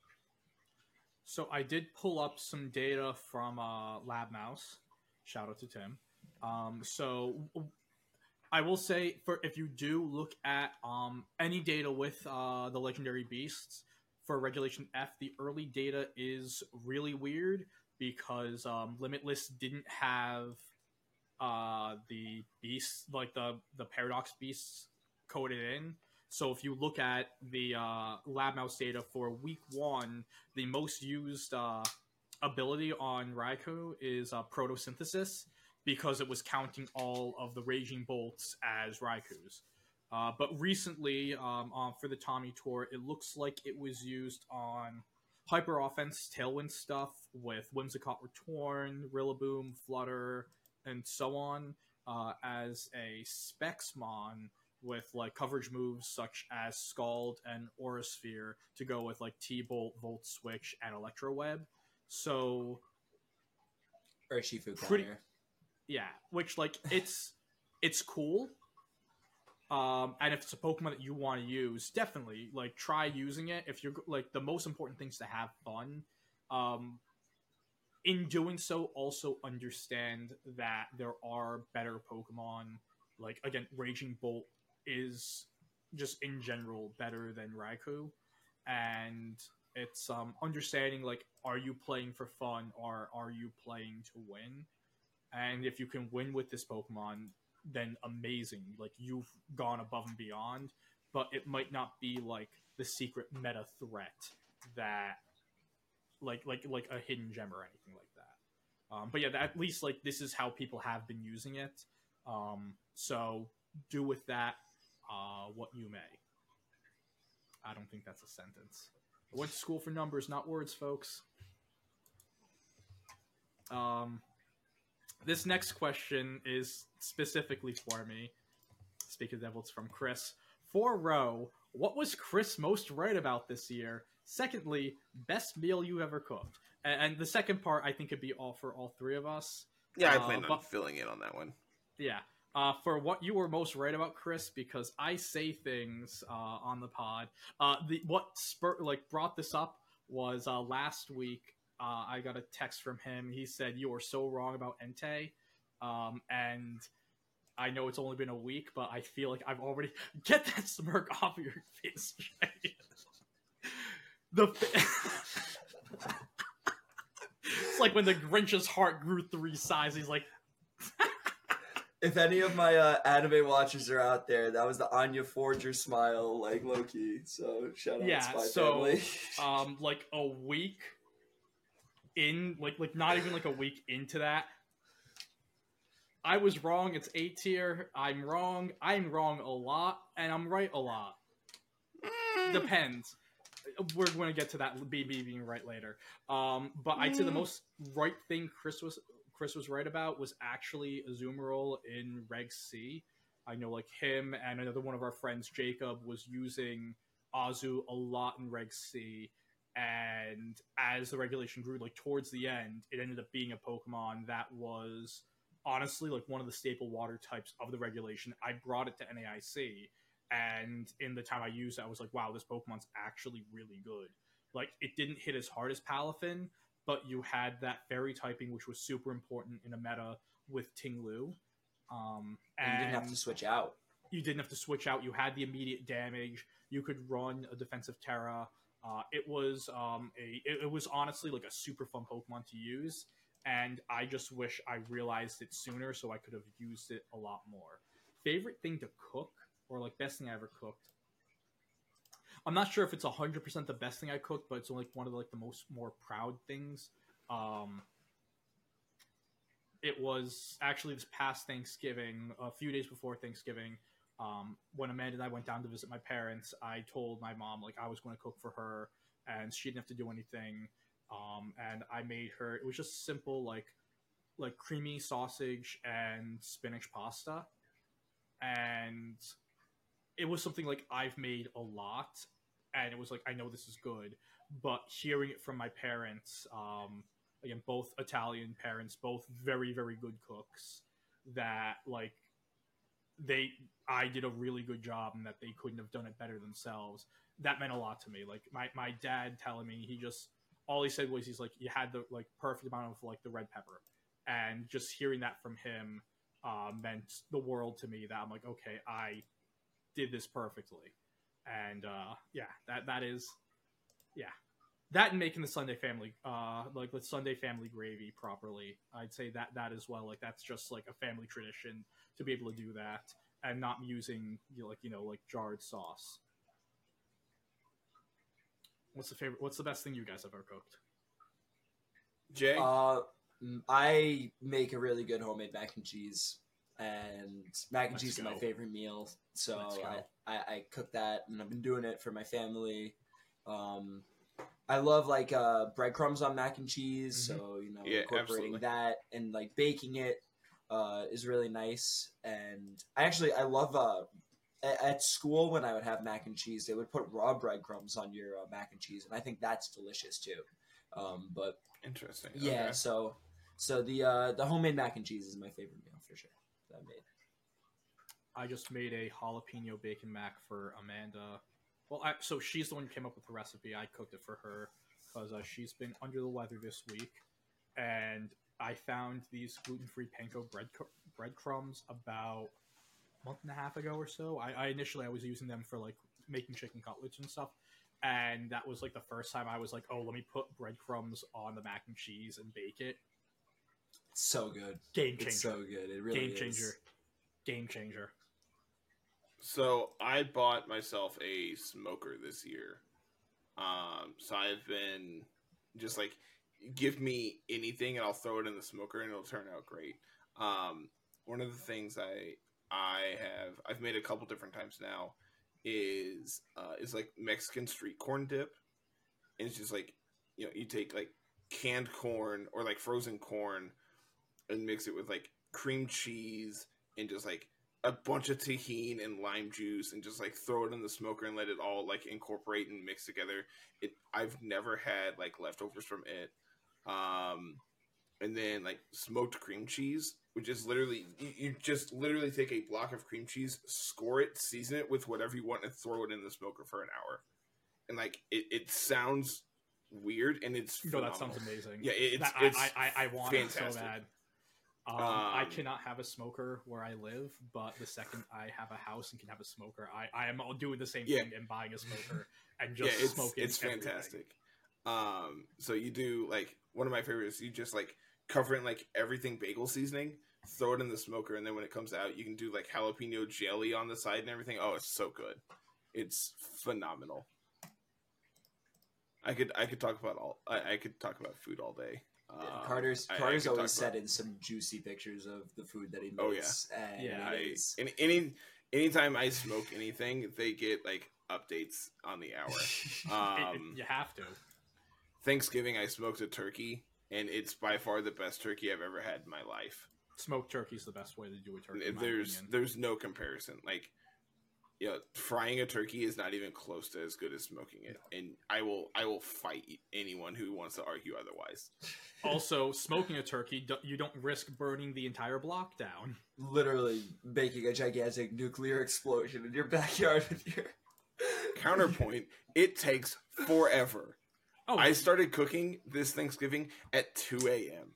So I did pull up some data from uh, Lab Mouse. Shout out to Tim. Um, so I will say, for if you do look at um, any data with uh, the legendary beasts for Regulation F, the early data is really weird because um, Limitless didn't have uh, the beasts, like the the Paradox beasts, coded in. So if you look at the uh, Lab Mouse data for week one, the most used uh, ability on Raikou is uh, Protosynthesis, because it was counting all of the Raging Bolts as Raikous. Uh, but recently, um, uh, for the Tommy Tour, it looks like it was used on Hyper Offense Tailwind stuff with Whimsicott Return, Rillaboom, Flutter, and so on, uh, as a Spexmon with like coverage moves such as Scald and Aura Sphere to go with like T-Bolt, Volt Switch, and Electro Web. So Urshifu pretty, counter. yeah, which like it's it's cool. Um, and if it's a Pokemon that you want to use, definitely like try using it. If you're like the most important thing is to have fun. Um, in doing so, also understand that there are better Pokemon. Like again, Raging Bolt is just in general better than Raikou, and it's um understanding like, are you playing for fun or are you playing to win? And if you can win with this Pokemon, then amazing. Like you've gone above and beyond, but it might not be like the secret meta threat that like like like a hidden gem or anything like that. Um, but yeah, at least like this is how people have been using it. Um, so do with that uh, what you may. I don't think that's a sentence. I went to school for numbers, not words, folks. Um, this next question is specifically for me. Speaking of devil, it's from Chris. For Row, what was Chris most right about this year? Secondly, best meal you ever cooked. And, and the second part, I think, could be all for all three of us. Yeah, I uh, plan on but, filling in on that one. Yeah. Uh, for what you were most right about, Chris, because I say things uh, on the pod. Uh, the what spur like brought this up was uh, last week. Uh, I got a text from him. He said, "You were so wrong about Entei," um, and I know it's only been a week, but I feel like I've already get that smirk off of your face. the it's like when the Grinch's heart grew three sizes. He's like. If any of my uh, anime watchers are out there, that was the Anya Forger smile, like low-key. So shout out yeah, Spy so, Family. um, like a week in, like like not even like a week into that, I was wrong. It's A tier. I'm wrong. I'm wrong a lot, and I'm right a lot. Depends. We're going to get to that B B being right later. Um, but I'd say the most right thing Chris was. Chris was right about was actually Azumarill in Reg C. I know like him and another one of our friends, Jacob, was using Azu a lot in Reg C. And as the regulation grew, like towards the end, it ended up being a Pokemon that was honestly like one of the staple water types of the regulation. I brought it to N A I C, and in the time I used it, I was like, wow, this Pokemon's actually really good. Like it didn't hit as hard as Palafin, but you had that fairy typing, which was super important in a meta with Ting-Lu. Um, and, and you didn't have to switch out. You didn't have to switch out. You had the immediate damage. You could run a defensive Terra. Uh, it was um, a. It, it was honestly like a super fun Pokemon to use, and I just wish I realized it sooner so I could have used it a lot more. Favorite thing to cook, or like best thing I ever cooked. I'm not sure if it's one hundred percent the best thing I cooked, but it's like one of the, like the most more proud things. Um, it was actually this past Thanksgiving, a few days before Thanksgiving, um, when Amanda and I went down to visit my parents. I told my mom like I was going to cook for her, and she didn't have to do anything. Um, and I made her. It was just simple, like like creamy sausage and spinach pasta, and it was something like I've made a lot. And it was like, I know this is good, but hearing it from my parents, um, again, both Italian parents, both very, very good cooks, that like they, I did a really good job and that they couldn't have done it better themselves. That meant a lot to me. Like my, my dad telling me, he just, all he said was, he's like, you had the like perfect amount of like the red pepper. And just hearing that from him uh, meant the world to me, that I'm like, okay, I did this perfectly. And uh, yeah, that that is, yeah, that and making the Sunday family, uh, like the Sunday family gravy properly. I'd say that that as well. Like that's just like a family tradition to be able to do that and not using you know, like you know like jarred sauce. What's the favorite? What's the best thing you guys have ever cooked? Jay, Uh, I make a really good homemade mac and cheese. And mac and Let's cheese go. is my favorite meal, so Let's go. I, I, I cook that, and I've been doing it for my family. Um, I love like uh, breadcrumbs on mac and cheese, Mhm. so you know Yeah, incorporating absolutely. that and like baking it uh, is really nice. And I actually I love uh, at, at school when I would have mac and cheese, they would put raw breadcrumbs on your uh, mac and cheese, and I think that's delicious too. Um, but Interesting. yeah, Okay. so so the uh, the homemade mac and cheese is my favorite meal for sure that I made. I just made a jalapeno bacon mac for Amanda. Well, I, so she's the one who came up with the recipe. I cooked it for her because uh, she's been under the weather this week, and I found these gluten-free panko bread breadcrumbs about a month and a half ago or so. I, I initially I was using them for like making chicken cutlets and stuff, and that was like the first time I was like, oh, let me put breadcrumbs on the mac and cheese and bake it. It's so good. Game changer. It's so good. It really Game is. changer. Game changer. So I bought myself a smoker this year. Um, so I've been just like, give me anything and I'll throw it in the smoker and it'll turn out great. Um, one of the things I I have I've made a couple different times now is uh, is like Mexican street corn dip. And it's just like, you know, you take like canned corn or like frozen corn and mix it with like cream cheese and just like a bunch of tahini and lime juice and just like throw it in the smoker and let it all like incorporate and mix together. It I've never had like leftovers from it. Um, and then like smoked cream cheese, which is literally you, you just literally take a block of cream cheese, score it, season it with whatever you want, and throw it in the smoker for an hour. And like it, it sounds weird, and it's No, phenomenal. that sounds amazing. Yeah, it, it's, That- it's I, I, I want fantastic. it so bad. Um, I Um, cannot have a smoker where I live, but the second I have a house and can have a smoker, I, I am doing the same Yeah. thing and buying a smoker and Yeah, just it's smoking. it's fantastic. Um, so you do like one of my favorites. You just like cover it in like everything bagel seasoning, throw it in the smoker, and then when it comes out, you can do like jalapeno jelly on the side and everything. Oh, it's so good. It's phenomenal. I could I could talk about all I, I could talk about food all day. Yeah, Um, Carter's I- I Carter's could talk always about- sent in some juicy pictures of the food that he makes. Oh, yeah. And Yeah, it I, is- any, any anytime I smoke anything, they get like updates on the hour. It- it- Um, you have to. Thanksgiving, I smoked a turkey, and it's by far the best turkey I've ever had in my life. Smoked turkey's the best way to do a turkey. In my There's opinion. there's no comparison. Like, you know, frying a turkey is not even close to as good as smoking it, and I will I will fight anyone who wants to argue otherwise. Also, smoking a turkey, do- you don't risk burning the entire block down. literally making a gigantic nuclear explosion in your backyard with your Counterpoint: it takes forever. Oh, I started cooking this Thanksgiving at two a.m.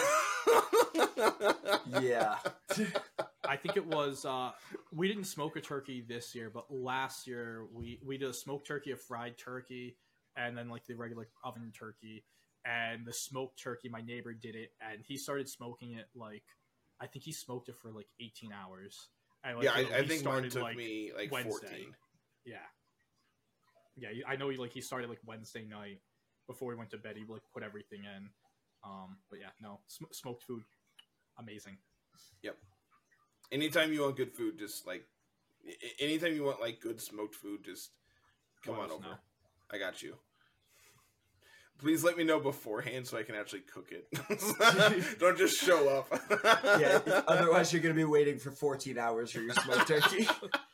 yeah. I think it was uh, we didn't smoke a turkey this year, but last year we we did a smoked turkey, a fried turkey, and then like the regular oven turkey. And the smoked turkey, my neighbor did it, and he started smoking it like I think he smoked it for like eighteen hours. And, like, Yeah, he I, I think mine started, took like, me like Wednesday. fourteen. Yeah, yeah. I know he like he started like Wednesday night before he went to bed. He like put everything in. Um, but yeah, no sm- smoked food, amazing. Yep. Anytime you want good food, just like a- anytime you want like good smoked food, just come Let on us over. know. I got you. Please let me know beforehand so I can actually cook it. Don't just show up. Yeah. Otherwise, you're gonna be waiting for fourteen hours for your smoked turkey.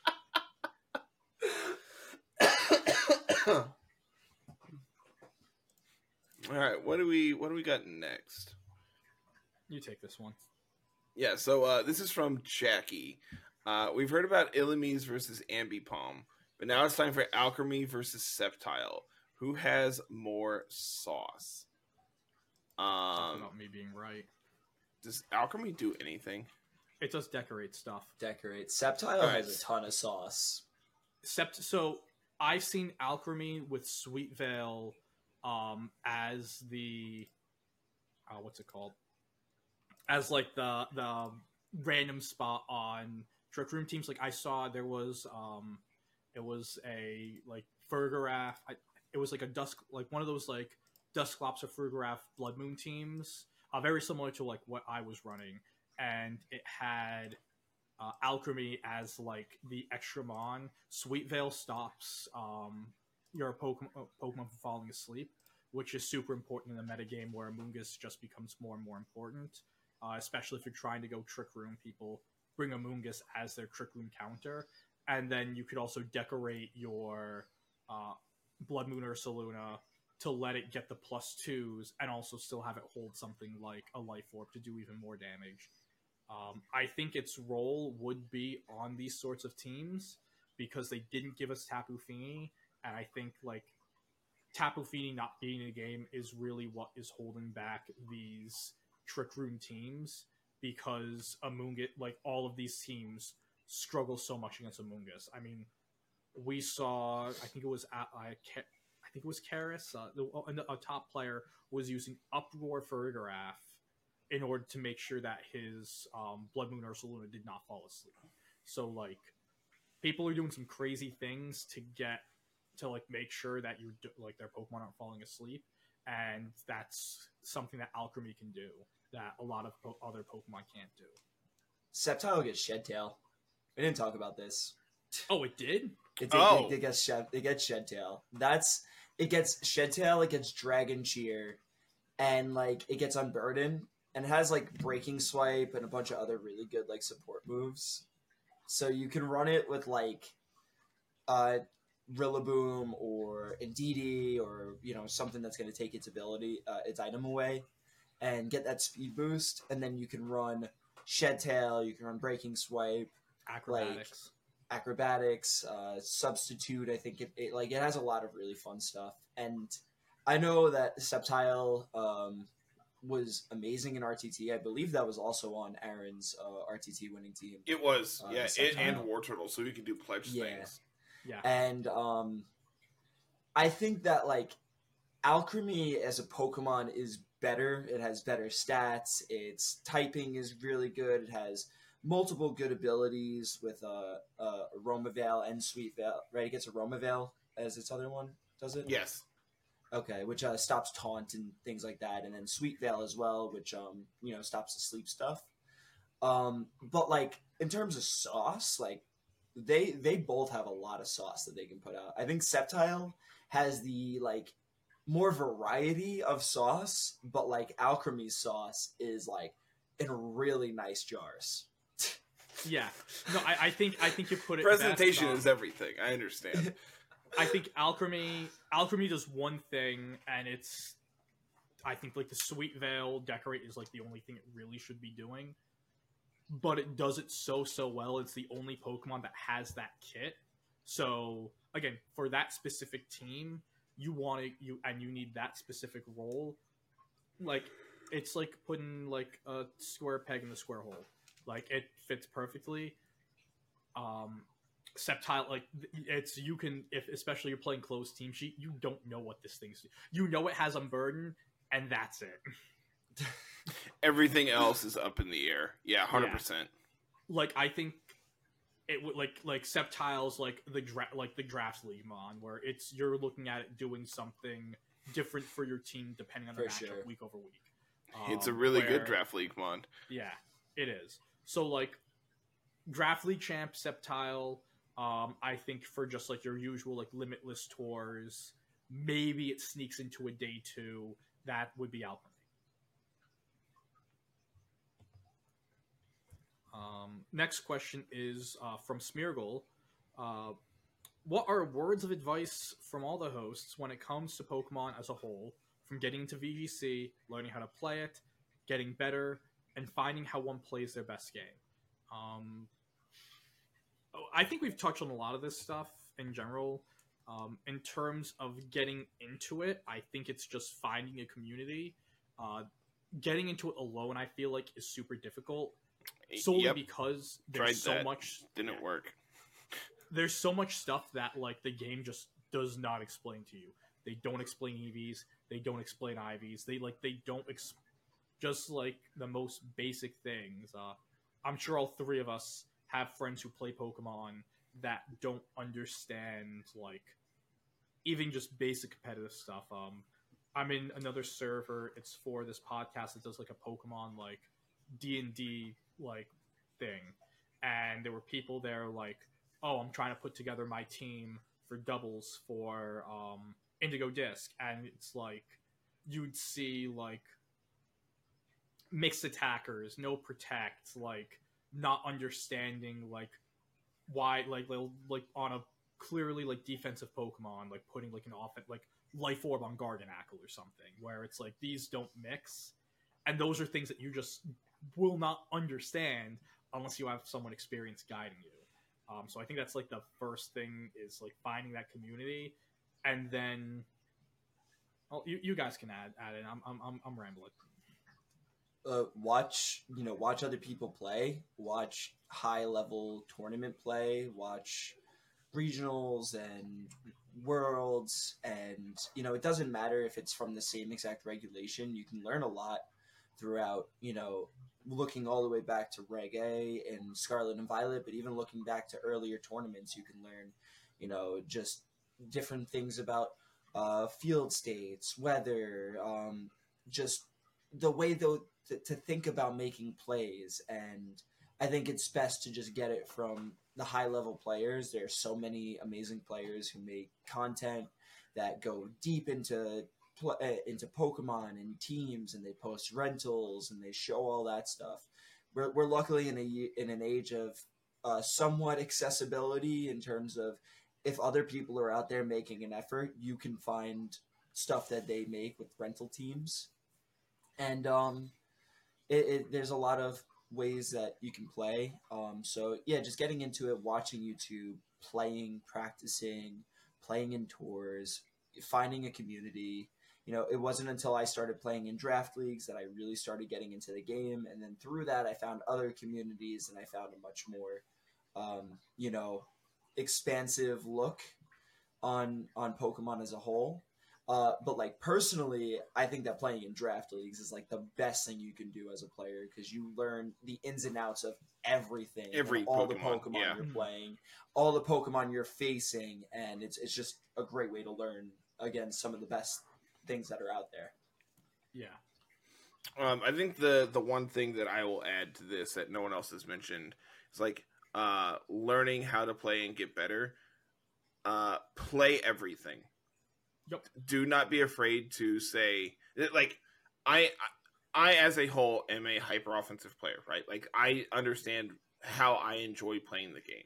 All right, what do we what do we got next? You take this one. Yeah, so uh, this is from Jackie. Uh, we've heard about Illumise versus Ambipom, but now it's time for Alchemy versus Sceptile. Who has more sauce? Talk Um, about me being right. does Alchemy do anything? It does decorate stuff. Decorate. Sceptile Alright. has a ton of sauce. Except, so I've seen Alchemy with Sweet Veil um, as the uh, what's it called? As like the the random spot on Trick Room teams. Like I saw there was um, it was a like Fergaraf. I, it was like a dusk like one of those like Dusclops or Fergaraf Blood Moon teams. Uh, very similar to like what I was running, and it had uh, Alchemy as like the extra mon. Sweet Veil stops um, your Pokemon, uh, Pokemon from falling asleep, which is super important in the metagame where Amoonguss just becomes more and more important, uh, especially if you're trying to go Trick Room. People bring Amoonguss as their Trick Room counter, and then you could also decorate your uh, Blood Moon Ursaluna to let it get the plus twos and also still have it hold something like a Life Orb to do even more damage. Um, I think its role would be on these sorts of teams because they didn't give us Tapu Fini, and I think like Tapu Fini not being in the game is really what is holding back these Trick Room teams, because Amoonguss, like all of these teams, struggle so much against Amoonguss. I mean, we saw, I think it was I, I, I think it was Karis, uh, the, a top player was using Uproar for Farigiraf in order to make sure that his um, Blood Moon Ursaluna did not fall asleep. So like, people are doing some crazy things to get to like make sure that you like their Pokemon aren't falling asleep, and that's something that Alchemy can do that a lot of po- other Pokemon can't do. Sceptile gets Shed Tail. We didn't talk about this. Oh, it did? It, did, Oh. it, it gets Shed. It gets Shed Tail. That's it gets Shed Tail. It gets Dragon Cheer, and like it gets Unburden, and it has like Breaking Swipe and a bunch of other really good like support moves. So you can run it with like, uh, Rillaboom or Indeedee or you know something that's going to take its ability, uh, its item away, and get that speed boost. And then you can run Shed Tail. You can run Breaking Swipe. Acrobatics. Like, acrobatics, uh, substitute. I think it, it like it has a lot of really fun stuff, and I know that Sceptile um, was amazing in R T T. I believe that was also on Aaron's uh, R T T winning team. It was, Uh, yeah, Sceptile. it, and War Turtle, so we could do pledge Yeah. things. Yeah. And um, I think that like Alchemy as a Pokemon is better. It has better stats. Its typing is really good. It has multiple good abilities with uh, uh, Aroma Veil and Sweet Veil. Right, it gets Aroma Veil as its other one, does it? Yes. Okay, which uh, stops taunt and things like that, and then Sweet Veil as well, which um you know stops the sleep stuff. Um, but like in terms of sauce, like they they both have a lot of sauce that they can put out. I think Sceptile has the like more variety of sauce, but like Alchemy's sauce is like in really nice jars. Yeah. No, I, I think I think you put it Presentation best, is um, everything. I understand. I think Alchemy Alchemy does one thing, and it's I think like the Sweet Veil Decorate is like the only thing it really should be doing. But it does it so so well. It's the only Pokemon that has that kit. So again, for that specific team, you want to you and you need that specific role. Like it's like putting like a square peg in the square hole. Like it fits perfectly. Um, Sceptile, like it's you can if especially you're playing closed team sheet, you don't know what this thing's. You know it has Unburden, and that's it. Everything else is up in the air. Yeah, one hundred percent. Like I think it would like like Sceptile's like the dra- like the Drafts League mon, where it's you're looking at it doing something different for your team depending on the For matchup sure. week over week. It's a Um, really where- good draft league mon. Yeah, it is. So like Draft League champ Sceptile, um, I think for just like your usual like limitless tours, maybe it sneaks into a day two. That would be Alchemy. Um, next question is uh, from Smeargle. Uh, what are words of advice from all the hosts when it comes to Pokemon as a whole, from getting into V G C, learning how to play it, getting better, and finding how one plays their best game? Um, oh, I think we've touched on a lot of this stuff in general. Um, in terms of getting into it, I think it's just finding a community. Uh, getting into it alone, I feel like, is super difficult. Solely Yep, because tried there's so that. much Didn't work. there's so much stuff that like the game just does not explain to you. They don't explain E Vs, they don't explain I Vs, they like they don't ex- just like the most basic things. Uh, I'm sure all three of us have friends who play Pokemon that don't understand like even just basic competitive stuff. Um, I'm in another server. It's for this podcast that does like a Pokemon like D and D like thing, and there were people there like, oh, I'm trying to put together my team for doubles for um Indigo Disc, and it's like you'd see like mixed attackers, no protect, like not understanding like why like like like on a clearly like defensive Pokemon, like putting like an offense like Life Orb on Garganacl or something, where it's like these don't mix, and those are things that you just will not understand unless you have someone experienced guiding you. Um, so I think that's like the first thing is like finding that community, and then well, you, you guys can add add in. I'm I'm I'm, I'm rambling. Uh, watch you know watch other people play, watch high level tournament play, watch regionals and worlds, and you know it doesn't matter if it's from the same exact regulation. You can learn a lot throughout, you know looking all the way back to Reg A and Scarlet and Violet, but even looking back to earlier tournaments, you can learn, you know just different things about uh, field states, weather, um, just the way though to, to think about making plays. And I think it's best to just get it from the high level players. There are so many amazing players who make content that go deep into pl- uh, into Pokemon and teams, and they post rentals and they show all that stuff. We're we're luckily in a in an age of uh, somewhat accessibility in terms of if other people are out there making an effort, you can find stuff that they make with rental teams, and um, it, it there's a lot of ways that you can play. Um, so yeah, just getting into it, watching YouTube, playing, practicing, playing in tours, finding a community. You know, it wasn't until I started playing in draft leagues that I really started getting into the game. And then through that, I found other communities, and I found a much more, um, you know, expansive look on, on Pokemon as a whole. Uh, but like personally, I think that playing in draft leagues is like the best thing you can do as a player, because you learn the ins and outs of everything, Every all Pokemon, the Pokemon yeah. you're playing, all the Pokemon you're facing, and it's it's just a great way to learn again some of the best things that are out there. Yeah. Um, I think the the one thing that I will add to this that no one else has mentioned is like uh, learning how to play and get better. Uh, play everything. Yep. Do not be afraid to say like I I as a whole am a hyper offensive player, right? Like I understand how I enjoy playing the game.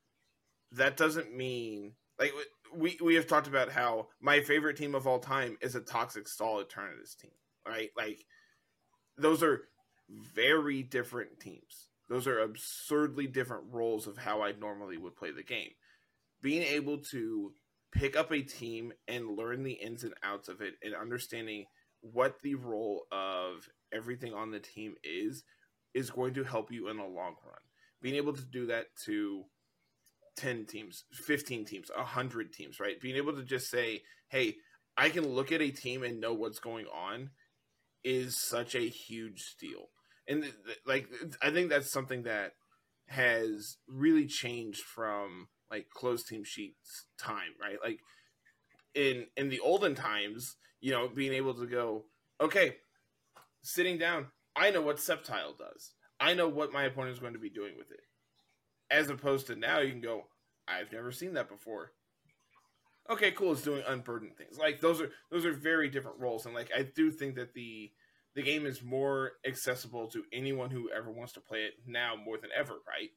That doesn't mean like we we have talked about how my favorite team of all time is a Toxic Stall Eternatus team, right? Like those are very different teams. Those are absurdly different roles of how I normally would play the game. Being able to pick up a team and learn the ins and outs of it and understanding what the role of everything on the team is, is going to help you in the long run. Being able to do that to ten teams, fifteen teams, one hundred teams, right? Being able to just say, hey, I can look at a team and know what's going on is such a huge deal. And th- th- like, I think that's something that has really changed from like closed team sheets time, right? Like in in the olden times, you know, being able to go, okay, sitting down, I know what Sceptile does. I know what my opponent is going to be doing with it. As opposed to now, you can go, I've never seen that before. Okay, cool. It's doing unburdened things. Like those are those are very different roles, and like I do think that the the game is more accessible to anyone who ever wants to play it now more than ever, right?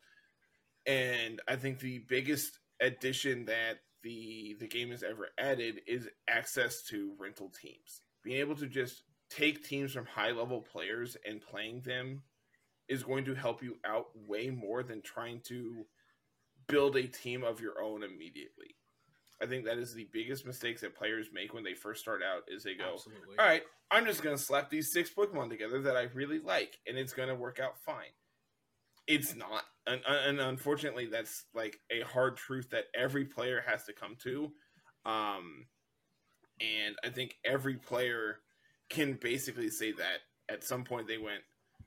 And I think the biggest addition that the the game has ever added is access to rental teams. Being able to just take teams from high level players and playing them is going to help you out way more than trying to build a team of your own immediately. I think that is the biggest mistakes that players make when they first start out is they go, Absolutely. all right, I'm just going to slap these six Pokemon together that I really like, and it's going to work out fine. It's not. And, and unfortunately, that's like a hard truth that every player has to come to. Um, and I think every player can basically say that at some point they went,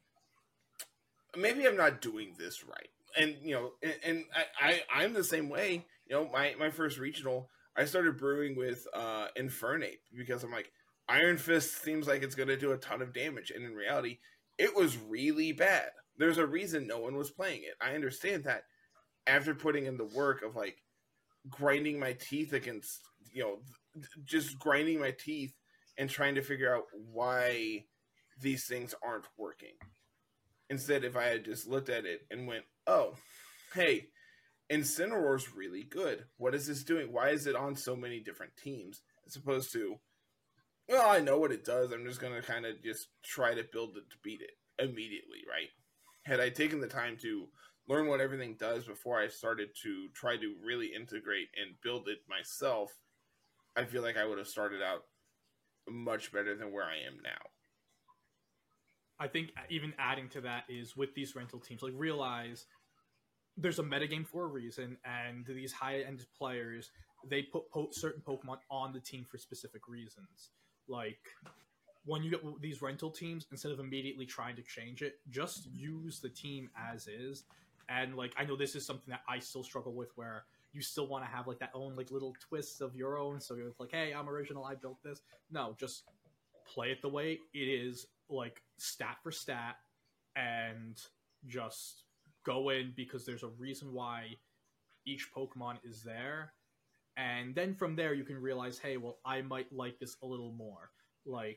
maybe I'm not doing this right. And, you know, and, and I, I, I'm the same way. You know, my, my first regional, I started brewing with uh, Infernape because I'm like, Iron Fist seems like it's going to do a ton of damage. And in reality, it was really bad. There's a reason no one was playing it. I understand that after putting in the work of like grinding my teeth against, you know, just grinding my teeth and trying to figure out why these things aren't working. Instead, if I had just looked at it and went, oh, hey, Incineroar's really good. What is this doing? Why is it on so many different teams as opposed to, well, I know what it does. I'm just going to kind of just try to build it to beat it immediately, right? Had I taken the time to learn what everything does before I started to try to really integrate and build it myself, I feel like I would have started out much better than where I am now. I think even adding to that is with these rental teams, like realize there's a metagame for a reason, and these high-end players, they put po- certain Pokemon on the team for specific reasons. Like, when you get these rental teams, instead of immediately trying to change it, just use the team as is. And, like, I know this is something that I still struggle with, where you still want to have, like, that own, like, little twists of your own, so you're like, hey, I'm original, I built this. No, just play it the way it is, like, stat for stat, and just go in because there's a reason why each Pokemon is there. And then from there, you can realize, hey, well, I might like this a little more. Like,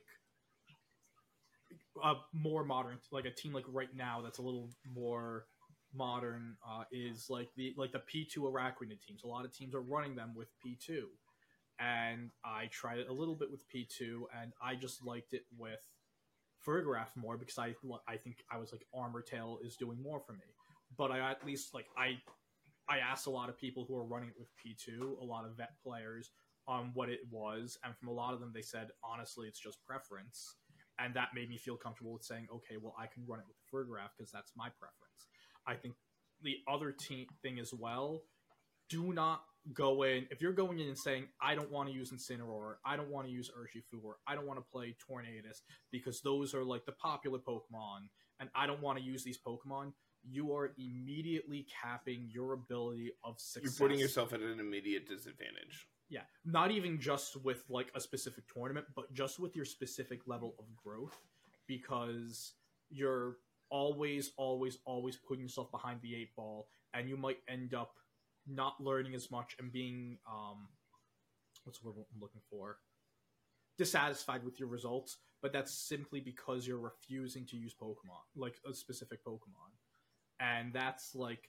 a more modern, like a team like right now that's a little more modern uh, is like the like the P two Araquanid teams. A lot of teams are running them with P two. And I tried it a little bit with P two, and I just liked it with Farigiraf more because I I think I was like, Armor Tail is doing more for me. But I at least, like, I I asked a lot of people who are running it with P two, a lot of vet players, on what it was, and from a lot of them, they said, honestly, it's just preference. And that made me feel comfortable with saying, okay, well, I can run it with Farigiraf because that's my preference. I think the other te- thing as well, do not go in, if you're going in and saying, I don't want to use Incineroar, I don't want to use Urshifu, or I don't want to play Tornadus, because those are, like, the popular Pokemon, and I don't want to use these Pokemon, you are immediately capping your ability of success. You're putting yourself at an immediate disadvantage. Yeah, not even just with, like, a specific tournament, but just with your specific level of growth, because you're always, always, always putting yourself behind the eight ball, and you might end up not learning as much and being, um, what's the word I'm looking for? Dissatisfied with your results, but that's simply because you're refusing to use Pokemon, like a specific Pokemon. And that's like,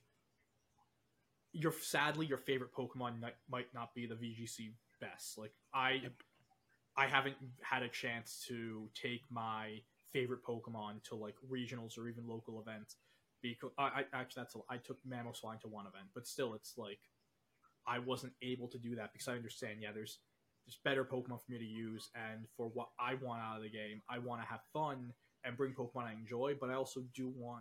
your sadly your favorite Pokemon might, might not be the V G C best. Like I, I haven't had a chance to take my favorite Pokemon to like regionals or even local events because I, I actually that's a, I took Mamoswine to one event, but still it's like I wasn't able to do that because I understand. Yeah, there's there's better Pokemon for me to use, and for what I want out of the game, I want to have fun and bring Pokemon I enjoy, but I also do want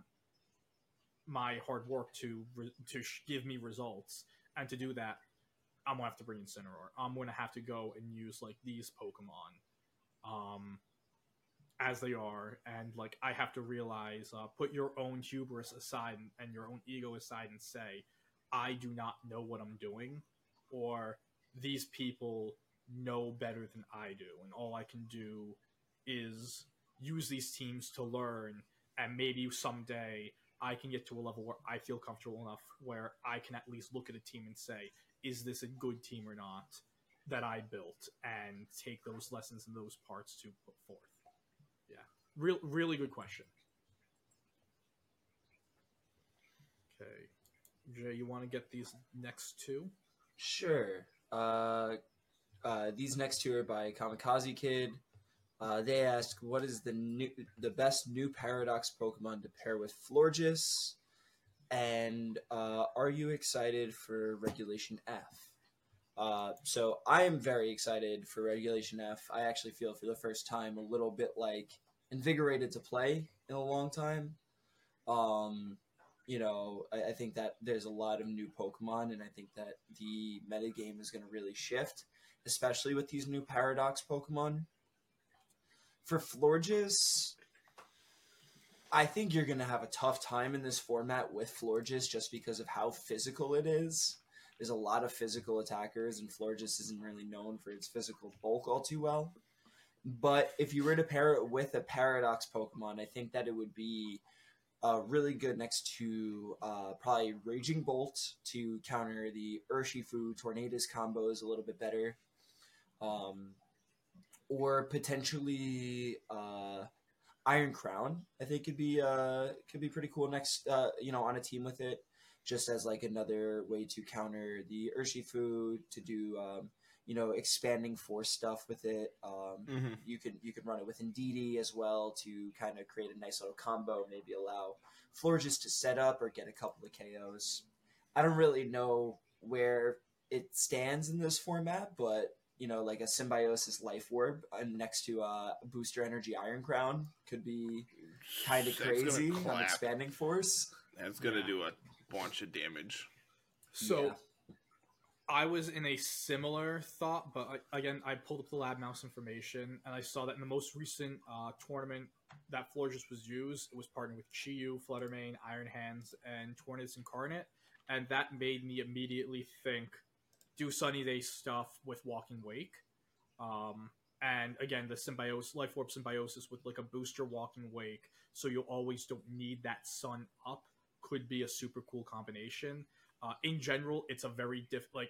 my hard work to to give me results, and to do that I'm gonna have to bring Incineroar. I'm gonna have to go and use like these Pokemon um as they are, and like I have to realize uh, put your own hubris aside and, and your own ego aside and say, I do not know what I'm doing, or these people know better than I do, and all I can do is use these teams to learn, and maybe someday I can get to a level where I feel comfortable enough where I can at least look at a team and say, is this a good team or not that I built, and take those lessons and those parts to put forth. Yeah. Real, really good question. Okay. Jay, you want to get these next two? Sure. Uh, uh, these next two are by Kamikaze Kid. Uh, they ask, what is the new, the best new Paradox Pokemon to pair with Florges? And uh, are you excited for Regulation F? Uh, so I am very excited for Regulation F. I actually feel for the first time a little bit like invigorated to play in a long time. Um, you know, I, I think that there's a lot of new Pokemon, and I think that the metagame is going to really shift, especially with these new Paradox Pokemon. For Florges, I think you're going to have a tough time in this format with Florges just because of how physical it is. There's a lot of physical attackers, and Florges isn't really known for its physical bulk all too well. But if you were to pair it with a Paradox Pokemon, I think that it would be uh, really good next to uh, probably Raging Bolt to counter the Urshifu Tornadus combos a little bit better. Um, or potentially uh, Iron Crown, I think could be uh, could be pretty cool next, uh, you know, on a team with it. just as like another way to counter the Urshifu, to do um, you know, expanding force stuff with it. Um, Mm-hmm. You can you can run it with Indeedee as well to kind of create a nice little combo. Maybe allow Florges to set up or get a couple of K Os. I don't really know where it stands in this format, but you know, like a Symbiosis Life Orb uh, next to a Booster Energy Iron Crown could be kind of That's gonna crazy on clap. expanding force. That's gonna Yeah. do a bunch of damage. So Yeah. I was in a similar thought, but I, again, I pulled up the lab mouse information, and I saw that in the most recent uh, tournament that Florges was used, it was partnered with Chi-Yu, Fluttermane, Iron Hands, and Tornadus Incarnate, and that made me immediately think, do Sunny Day stuff with Walking Wake. Um, and again, the symbiosis, Life Orb symbiosis with like a booster Walking Wake, so you always don't need that sun up, could be a super cool combination. Uh, in general, it's a very diff like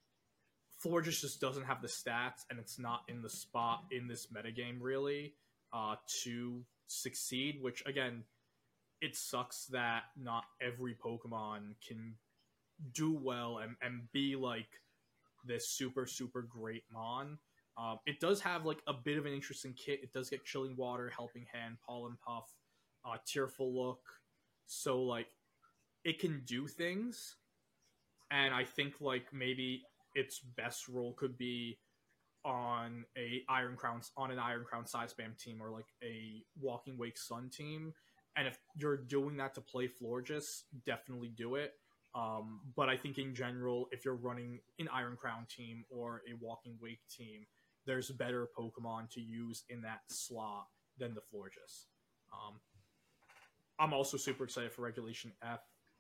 Florges just doesn't have the stats, and it's not in the spot in this metagame really uh, to succeed. Which again, it sucks that not every Pokemon can do well and, and be like this super super great Mon. Um, it does have like a bit of an interesting kit. It does get Chilling Water, Helping Hand, Pollen Puff, uh, Tearful Look, so like it can do things. And I think like maybe its best role could be on a Iron Crown on an Iron Crown size spam team or like a Walking Wake Sun team. And if you're doing that to play Florges, definitely do it. Um, but I think in general, if you're running an Iron Crown team or a Walking Wake team, there's better Pokemon to use in that slot than the Florges. Um, I'm also super excited for Regulation F.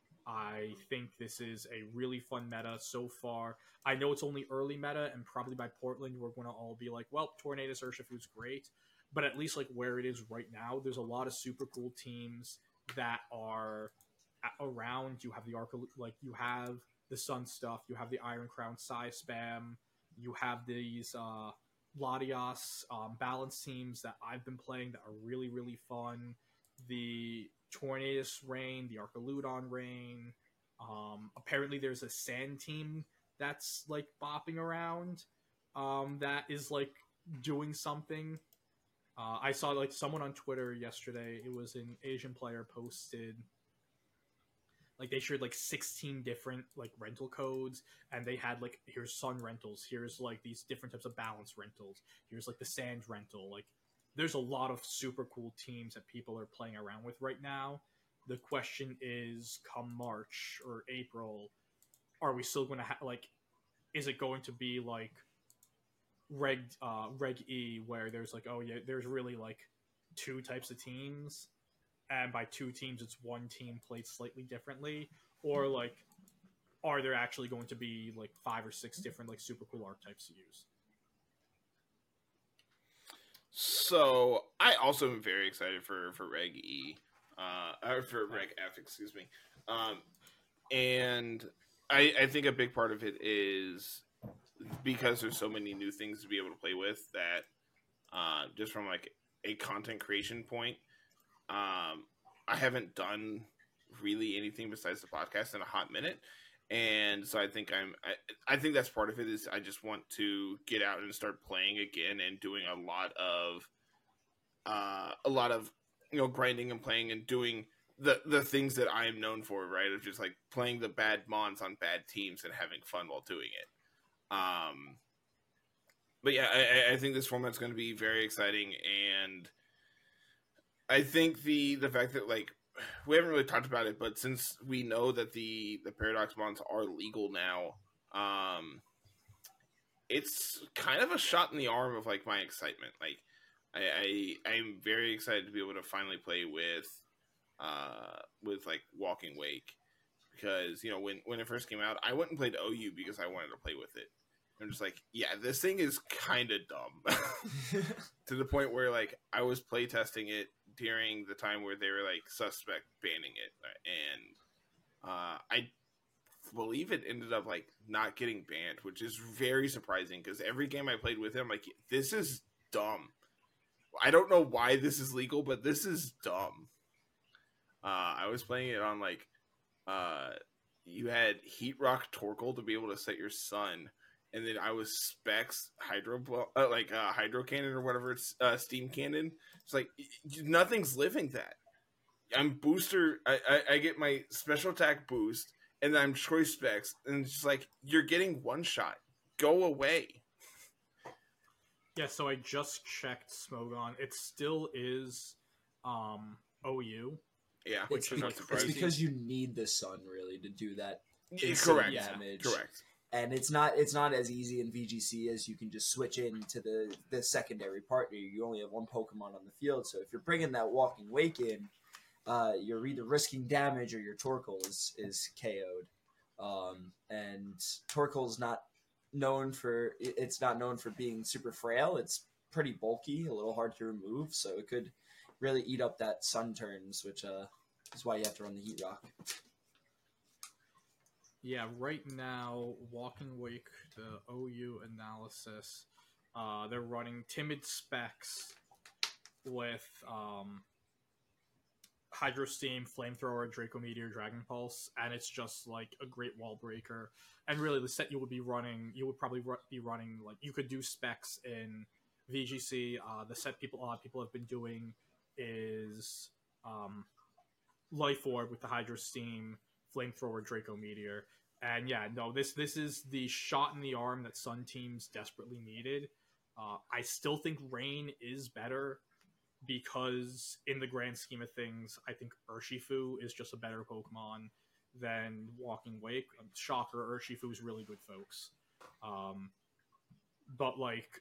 I think this is a really fun meta so far. I know it's only early meta, and probably by Portland, we're going to all be like, well, Tornadus Urshifu's great. But at least like where it is right now, there's a lot of super cool teams that are around. You have the Arc, like you have the Sun stuff, you have the Iron Crown Psy Spam, you have these uh, Latias um, balance teams that I've been playing that are really, really fun. The Tornadus Rain, the Archaludon Rain. Um, apparently, there's a Sand team that's like bopping around um, that is like doing something. Uh, I saw like someone on Twitter yesterday. It was an Asian player posted like they shared like sixteen different like rental codes, and they had like here's Sun rentals, here's like these different types of balance rentals, here's like the Sand rental, like. There's a lot of super cool teams that people are playing around with right now. The question is, come March or April, are we still going to have, like, is it going to be like Reg, uh, Reg E, where there's like, oh yeah, there's really like two types of teams, and by two teams, it's one team played slightly differently, or like, are there actually going to be like five or six different like super cool archetypes to use? So I also am very excited for for Reg E, uh, or for Reg F, excuse me, um, and I, I think a big part of it is because there's so many new things to be able to play with that, uh, just from like a content creation point, um, I haven't done really anything besides the podcast in a hot minute. And so I think I'm, I, I think that's part of it is I just want to get out and start playing again and doing a lot of, uh, a lot of, you know, grinding and playing and doing the, the things that I am known for, right? Of just like playing the bad mons on bad teams and having fun while doing it. Um, but yeah, I, I think this format's going to be very exciting. And I think the, the fact that like, we haven't really talked about it, but since we know that the, the Paradox Mons are legal now, um, it's kind of a shot in the arm of like my excitement. Like, I, I I'm very excited to be able to finally play with, uh, with like Walking Wake, because you know when when it first came out, I went and played O U because I wanted to play with it. I'm just like, yeah, this thing is kind of dumb to the point where like I was playtesting it during the time where they were like suspect banning it, and uh, I believe it ended up like not getting banned, which is very surprising because every game I played with him, like this is dumb. I don't know why this is legal, but this is dumb. Uh, I was playing it on like uh, you had Heat Rock Torkoal to be able to set your sun, and then I was Specs Hydro uh, like uh, Hydro Cannon or whatever it's uh, Steam Cannon. It's like nothing's living that. I'm booster. I, I I get my special attack boost, and then I'm Choice Specs, and it's just like you're getting one shot. Go away. Yeah, so I just checked Smogon. It still is um, O U. Yeah, It's, which is not it's surprising. because you need the sun really to do that Yeah, insane correct. damage. Correct. And it's not it's not as easy in V G C as you can just switch into the the secondary partner. You only have one Pokemon on the field, so if you're bringing that Walking Wake in, uh, you're either risking damage or your Torkoal is is K O'd. Um, and Torkoal is not known for it's not known for being super frail. It's pretty bulky, a little hard to remove, so it could really eat up that sun turns, which uh, is why you have to run the Heat Rock. Yeah, right now, Walking Wake, the O U analysis, uh, they're running Timid Specs with um, Hydro Steam, Flamethrower, Draco Meteor, Dragon Pulse, and it's just like a great wall breaker. And really, the set you would be running, you would probably ru- be running, like, you could do Specs in V G C. Uh, the set people, a lot of people have been doing is um, Life Orb with the Hydro Steam, Flamethrower, Draco Meteor. And yeah, no, this this is the shot in the arm that Sun teams desperately needed. Uh, I still think Rain is better because in the grand scheme of things, I think Urshifu is just a better Pokemon than Walking Wake. Um, shocker, Urshifu is really good, folks. Um, but like,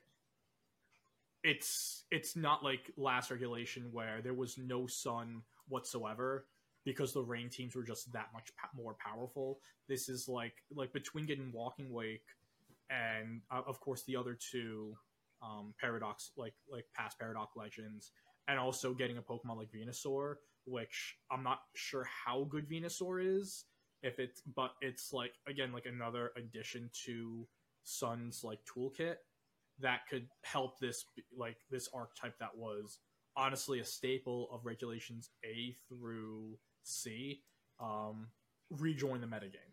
it's it's not like last regulation where there was no Sun whatsoever, because the Rain teams were just that much pa- more powerful. This is like like between getting Walking Wake and uh, of course the other two um, Paradox like like past Paradox Legends, and also getting a Pokemon like Venusaur, which I'm not sure how good Venusaur is. If it's but it's like again like another addition to Sun's like toolkit that could help this like this archetype that was honestly a staple of regulations A through C, um, rejoin the metagame.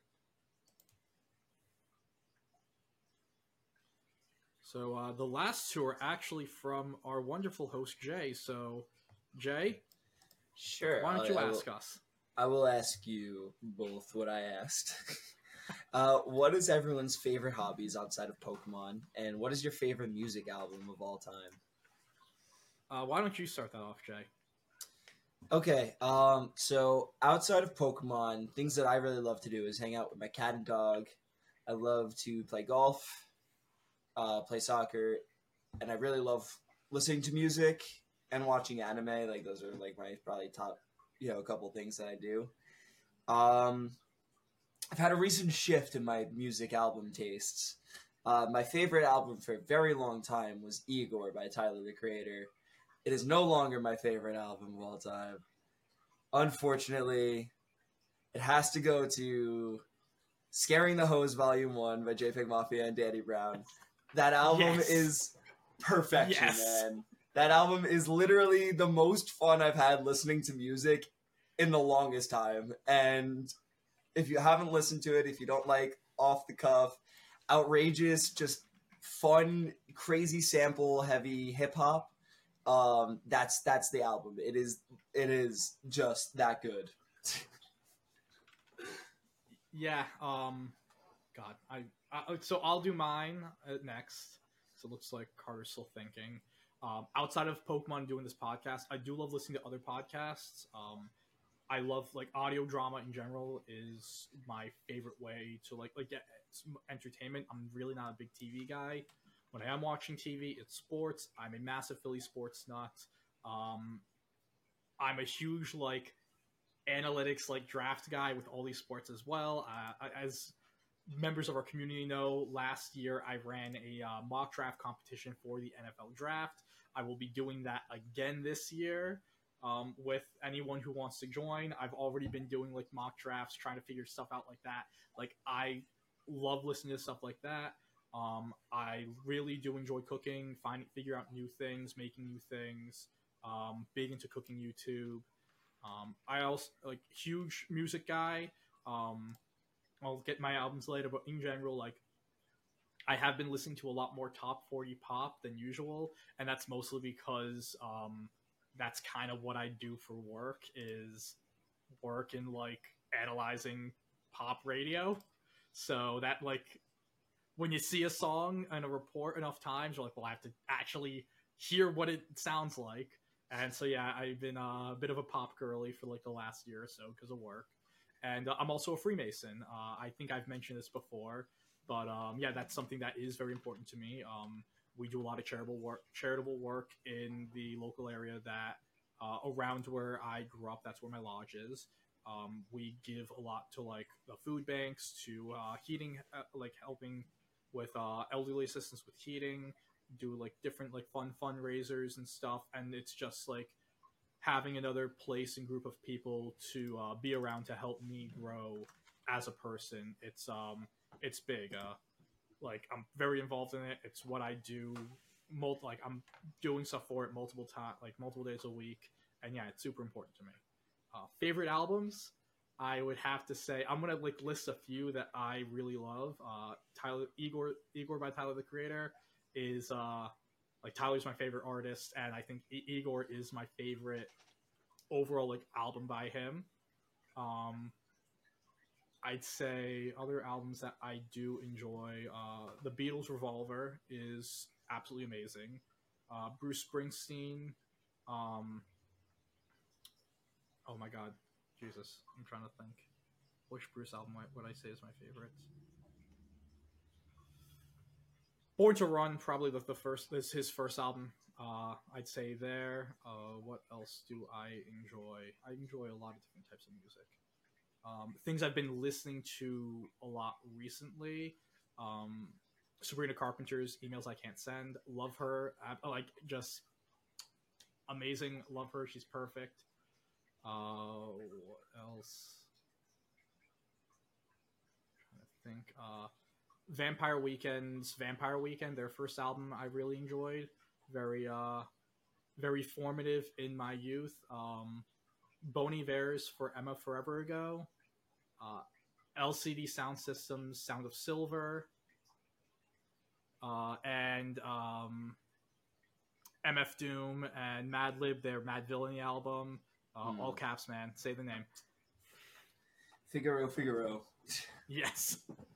So uh, the last two are actually from our wonderful host Jay. So Jay, Sure. why don't I- you I ask will, us? I will ask you both what I asked. uh, what is everyone's favorite hobbies outside of Pokemon, and what is your favorite music album of all time? Uh, why don't you start that off, Jay? Okay, um, so outside of Pokemon, things that I really love to do is hang out with my cat and dog. I love to play golf, uh, play soccer, and I really love listening to music and watching anime. Like those are like my probably top, you know, a couple things that I do. Um, I've had a recent shift in my music album tastes. Uh, my favorite album for a very long time was Igor by Tyler the Creator. It is no longer my favorite album of all time. Unfortunately, it has to go to Scaring the Hose Volume one by JPEG Mafia and Danny Brown. That album Yes. is perfection, Yes. man. That album is literally the most fun I've had listening to music in the longest time. And if you haven't listened to it, if you don't like off the cuff, outrageous, just fun, crazy sample heavy hip hop, um, that's that's the album. It is it is just that good. Yeah. Um. God. I. I so I'll do mine uh, next. So it looks like Carter's still thinking. Um, outside of Pokemon doing this podcast, I do love listening to other podcasts. Um, I love like audio drama in general is my favorite way to like like get entertainment. I'm really not a big T V guy. When I am watching T V, it's sports. I'm a massive Philly sports nut. Um, I'm a huge like analytics like draft guy with all these sports as well. Uh, as members of our community know, last year I ran a uh, mock draft competition for the N F L draft. I will be doing that again this year um, with anyone who wants to join. I've already been doing like mock drafts, trying to figure stuff out like that. Like I love listening to stuff like that. Um, I really do enjoy cooking, finding, figure out new things, making new things. Um, big into cooking YouTube. Um, I also like huge music guy. Um, I'll get my albums later, but in general, like, I have been listening to a lot more top forty pop than usual, and that's mostly because um, that's kind of what I do for work, is work in, like, analyzing pop radio. So that, like, when you see a song and a report enough times, you're like, well, I have to actually hear what it sounds like. And so, yeah, I've been uh, a bit of a pop girly for, like, the last year or so because of work. And uh, I'm also a Freemason. Uh, I think I've mentioned this before, but um, yeah, that's something that is very important to me. Um, we do a lot of charitable work, charitable work in the local area that uh, around where I grew up. That's where my lodge is. Um, we give a lot to, like, the food banks, to uh, heating, uh, like helping with uh, elderly assistance with heating, do, like, different, like, fun fundraisers and stuff. And it's just, like, having another place and group of people to uh, be around to help me grow as a person. It's um it's big. Uh, like, I'm very involved in it. It's what I do. Mul- like, I'm doing stuff for it multiple times, like multiple days a week. And yeah, it's super important to me. Uh, favorite albums, I would have to say, I'm gonna, like, list a few that I really love. Uh, Tyler Igor Igor by Tyler the Creator is uh like, Tyler's my favorite artist, and I think I- Igor is my favorite overall, like, album by him. Um, I'd say other albums that I do enjoy, uh, the Beatles' Revolver is absolutely amazing. Uh, Bruce Springsteen. Um, oh my God, Jesus, I'm trying to think. Which Bruce album would I say is my favorite? Born to Run, probably the, the first, is his first album. Uh, I'd say there. Uh, what else do I enjoy? I enjoy a lot of different types of music. Um, things I've been listening to a lot recently. Um, Sabrina Carpenter's Emails I Can't Send. Love her. I, like, just amazing. Love her. She's perfect. Uh, what else? I'm trying to think. Uh, Vampire Weekend's Vampire Weekend, their first album, I really enjoyed. Very, uh, very formative in my youth. Um, Bon Iver's For Emma Forever Ago. Uh, L C D Sound System's Sound of Silver. Uh, and um, M F Doom and Madlib, their Mad Villainy album. Uh, Hmm. All caps, man. Say the name. Figaro, Figaro. Yes.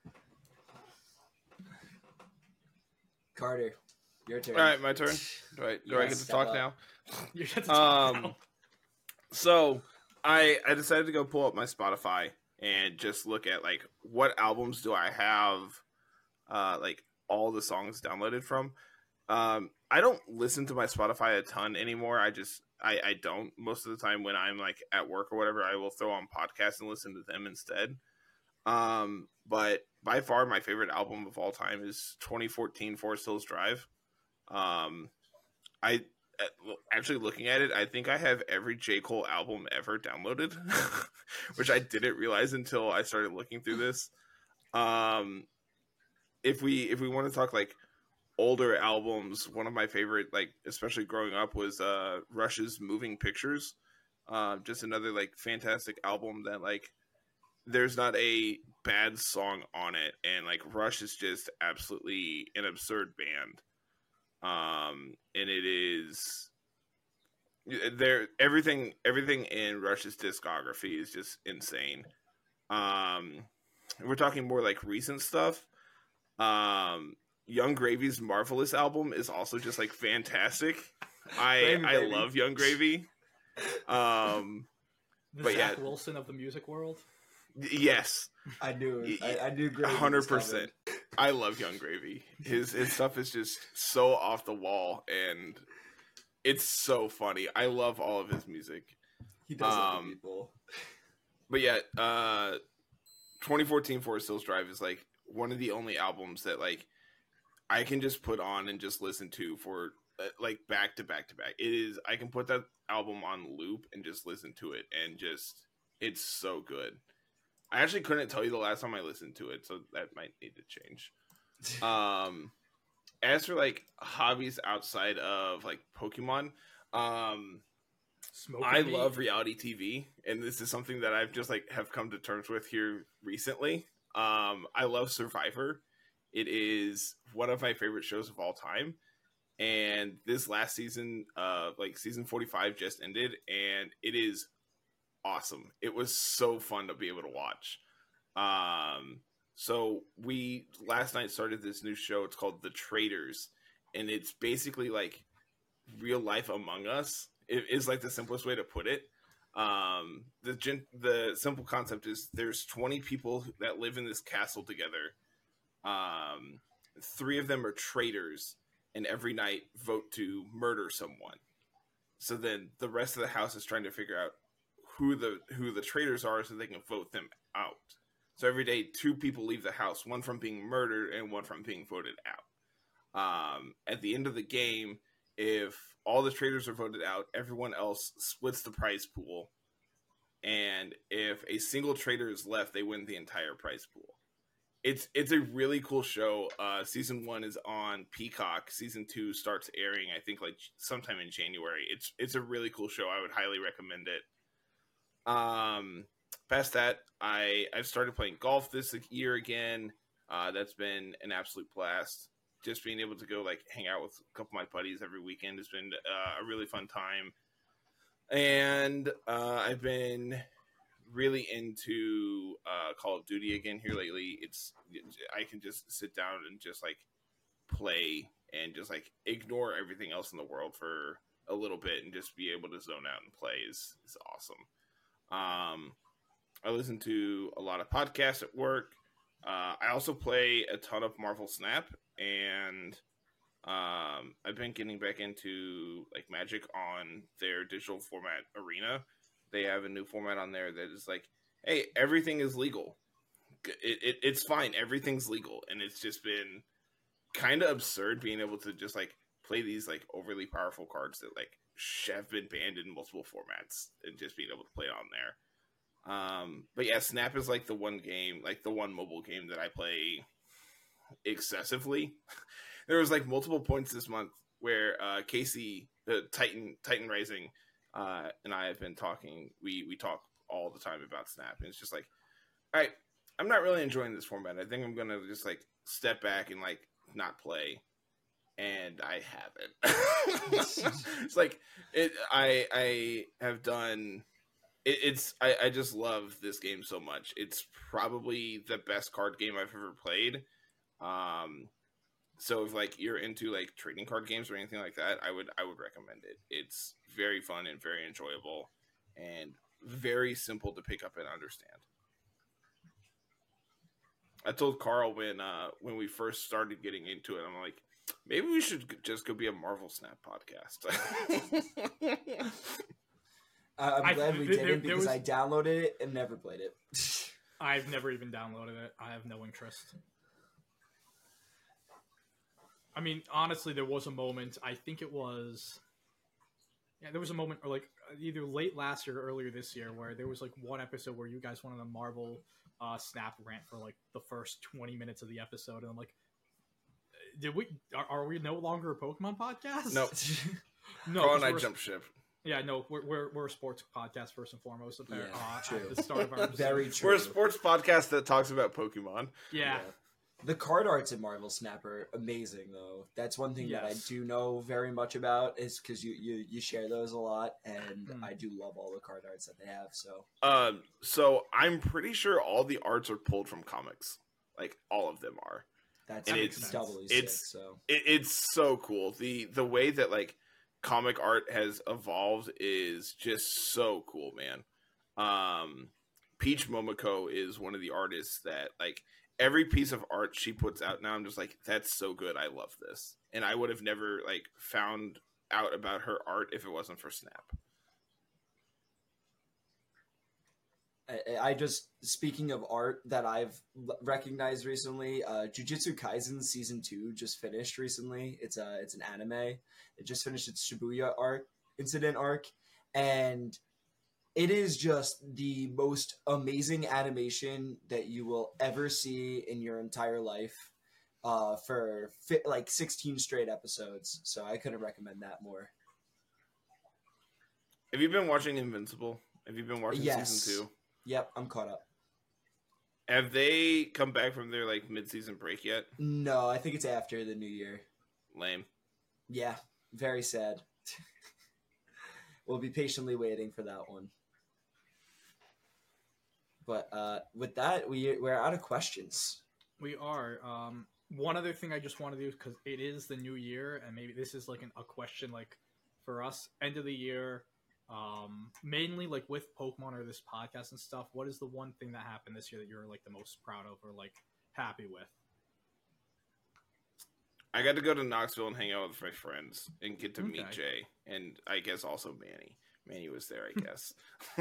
Carter, your turn. All right, my turn. Do I, do I Yeah, get to step talk up. now? You get to talk Um, now. So I I decided to go pull up my Spotify and just look at, like, what albums do I have, uh, like, all the songs downloaded from. Um, I don't listen to my Spotify a ton anymore. I just I, I don't. Most of the time when I'm, like, at work or whatever, I will throw on podcasts and listen to them instead. Um, but by far my favorite album of all time is twenty fourteen Forest Hills Drive. Um, I actually, looking at it, I think I have every J. Cole album ever downloaded, which I didn't realize until I started looking through this. Um, if we if we want to talk, like, older albums, one of my favorite, like, especially growing up, was uh, Rush's Moving Pictures. Uh, just another, like, fantastic album that, like, there's not a bad song on it, and, like, Rush is just absolutely an absurd band. Um, and it is there. Everything, everything in Rush's discography is just insane. Um, we're talking more, like, recent stuff. Um, Young Gravy's Marvelous album is also just, like, fantastic. I Gravy, I baby. love Young Gravy. Um, The but Zach yeah. Wilson of the music world. yes, I knew it. Y- I, I knew a great. hundred percent. I love Young Gravy. His his stuff is just so off the wall, and it's so funny. I love all of his music. He does love Um, people. But yeah, uh, twenty fourteen Forest Hills Drive is, like, one of the only albums that, like, I can just put on and just listen to for, uh, like, back to back to back. It is. I can put that album on loop and just listen to it, and just, it's so good. I actually couldn't tell you the last time I listened to it, so that might need to change. Um, as for, like, hobbies outside of, like, Pokemon, um, Smoking I meat. love reality T V, and this is something that I've just, like, have come to terms with here recently. Um, I love Survivor. It is one of my favorite shows of all time. And this last season, uh, like season forty-five just ended, and it is awesome. It was so fun to be able to watch. Um, so we last night started this new show. It's called The Traitors, and it's basically like real life Among Us. It is like the simplest way to put it. Um, the gen- the simple concept is there's twenty people that live in this castle together. Um, three of them are traitors, and every night vote to murder someone. So then the rest of the house is trying to figure out who the who the traitors are so they can vote them out. So every day, two people leave the house, one from being murdered and one from being voted out. Um, at the end of the game, if all the traitors are voted out, everyone else splits the prize pool. And if a single traitor is left, they win the entire prize pool. It's it's a really cool show. Uh, season one is on Peacock. Season two starts airing, I think, like sometime in January. It's it's a really cool show. I would highly recommend it. Um, past that, I I've started playing golf this year again. Uh, that's been an absolute blast. Just being able to go like hang out with a couple of my buddies every weekend has been uh, a really fun time. And uh, I've been really into uh, Call of Duty again here lately. It's I can just sit down and just like play and just like ignore everything else in the world for a little bit and just be able to zone out and play is is awesome. Um, I listen to a lot of podcasts at work. Uh, I also play a ton of Marvel Snap, and um, I've been getting back into like Magic on their digital format Arena. They have a new format on there that is like, hey, everything is legal. It, it it's fine. Everything's legal, and it's just been kind of absurd being able to just like play these like overly powerful cards that like have been banned in multiple formats and just being able to play on there. Um, but yeah, Snap is like the one game, like the one mobile game that I play excessively. There was like multiple points this month where uh, Casey, the Titan Titan Rising, uh, and I have been talking. We we talk all the time about Snap, and it's just like, all right, I'm not really enjoying this format. I think I'm gonna just like step back and like not play. And I haven't. It's like it. I I have done. It, it's I, I just love this game so much. It's probably the best card game I've ever played. Um, so if like you're into like trading card games or anything like that, I would I would recommend it. It's very fun and very enjoyable, and very simple to pick up and understand. I told Carl when uh, when we first started getting into it, I'm like, maybe we should just go be a Marvel Snap podcast. I'm I- glad we there- didn't there because was- I downloaded it and never played it. I've never even downloaded it. I have no interest. I mean, honestly, there was a moment. I think it was. Yeah, there was a moment, or like either late last year or earlier this year, where there was like one episode where you guys went on a Marvel uh, Snap rant for like the first twenty minutes of the episode, and I'm like, did we? Are, are we no longer a Pokemon podcast? Nope. no. Carl 'cause and I we're- jumped ship. Yeah, no, we're, we're we're a sports podcast first and foremost. Apparently, Yeah, uh, true. at the start of our episode. Very true. We're a sports podcast that talks about Pokemon. Yeah. The card arts in Marvel Snap are amazing, though. That's one thing that I Yes. do know very much about, is because you, you you share those a lot, and Hmm. I do love all the card arts that they have. So Um, so I'm pretty sure all the arts are pulled from comics. Like all of them are. that's And it's it's- doubly it's- sick. So It, it's so cool. The the way that like comic art has evolved is just so cool, man. Um, Peach Momoko is one of the artists that like every piece of art she puts out now, I'm just like, that's so good. I love this. And I would have never like found out about her art if it wasn't for Snap. I, I just speaking of art that I've l- recognized recently, uh, Jujutsu Kaisen season two just finished recently. It's a it's an anime. It just finished its Shibuya arc incident arc, and it is just the most amazing animation that you will ever see in your entire life. Uh, for fi- like sixteen straight episodes, so I couldn't recommend that more. Have you been watching Invincible? Have you been watching Yes. season two? Yep, I'm caught up. Have they come back from their like mid-season break yet? No, I think it's after the new year. Lame. Yeah, very sad. We'll be patiently waiting for that one. But uh, with that, we we're out of questions. We are. Um, one other thing I just want to do, because it is the new year, and maybe this is like an, a question like for us, end of the year, um, mainly like with Pokemon or this podcast and stuff. What is the one thing that happened this year that you're like the most proud of or like happy with? I got to go to Knoxville and hang out with my friends and get to Okay. meet Jay, and I guess also Manny. Manny was there, I guess.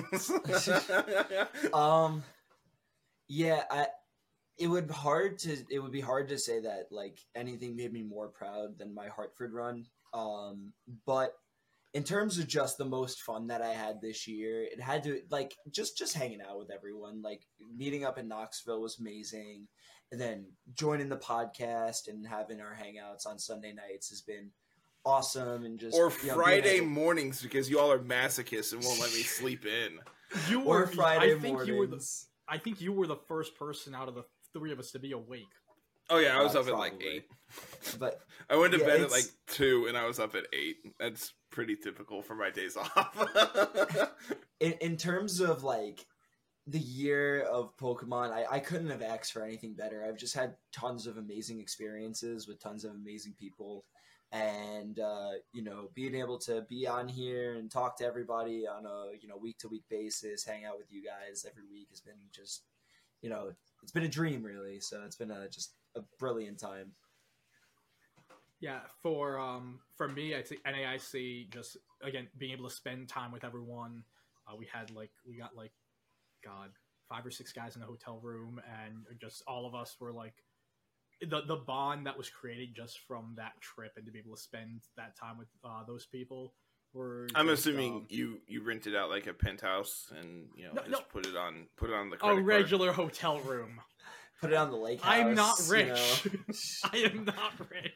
Um, yeah, I. It would hard to. It would be hard to say that like anything made me more proud than my Hartford run. Um, but in terms of just the most fun that I had this year, it had to like just just hanging out with everyone. Like meeting up in Knoxville was amazing, and then joining the podcast and having our hangouts on Sunday nights has been awesome. And just or you know, being Friday able- mornings because you all are masochists and won't let me sleep in. You were or Friday I think you were the. mornings. I think you were the first person out of the three of us to be awake. Oh yeah, I was Uh, up at like probably. eight. But I went to Yeah, bed at it's- like two, and I was up at eight. That's pretty typical for my days off. in, in terms of like the year of Pokemon, I, I couldn't have asked for anything better. I've just had tons of amazing experiences with tons of amazing people. And, uh, you know, being able to be on here and talk to everybody on a, you know, week to week basis, hang out with you guys every week has been just, you know, it's been a dream really. So it's been a, just a brilliant time. Yeah, for um for me, I think N A I C just again being able to spend time with everyone. Uh, we had like we got like, God, five or six guys in the hotel room, and just all of us were like the the bond that was created just from that trip, and to be able to spend that time with uh, those people were. I'm just, assuming um, you you rented out like a penthouse and you know No, just no. put it on put it on the a credit card. regular hotel room. Put it on the lake house. I'm not you rich. know. I am not rich.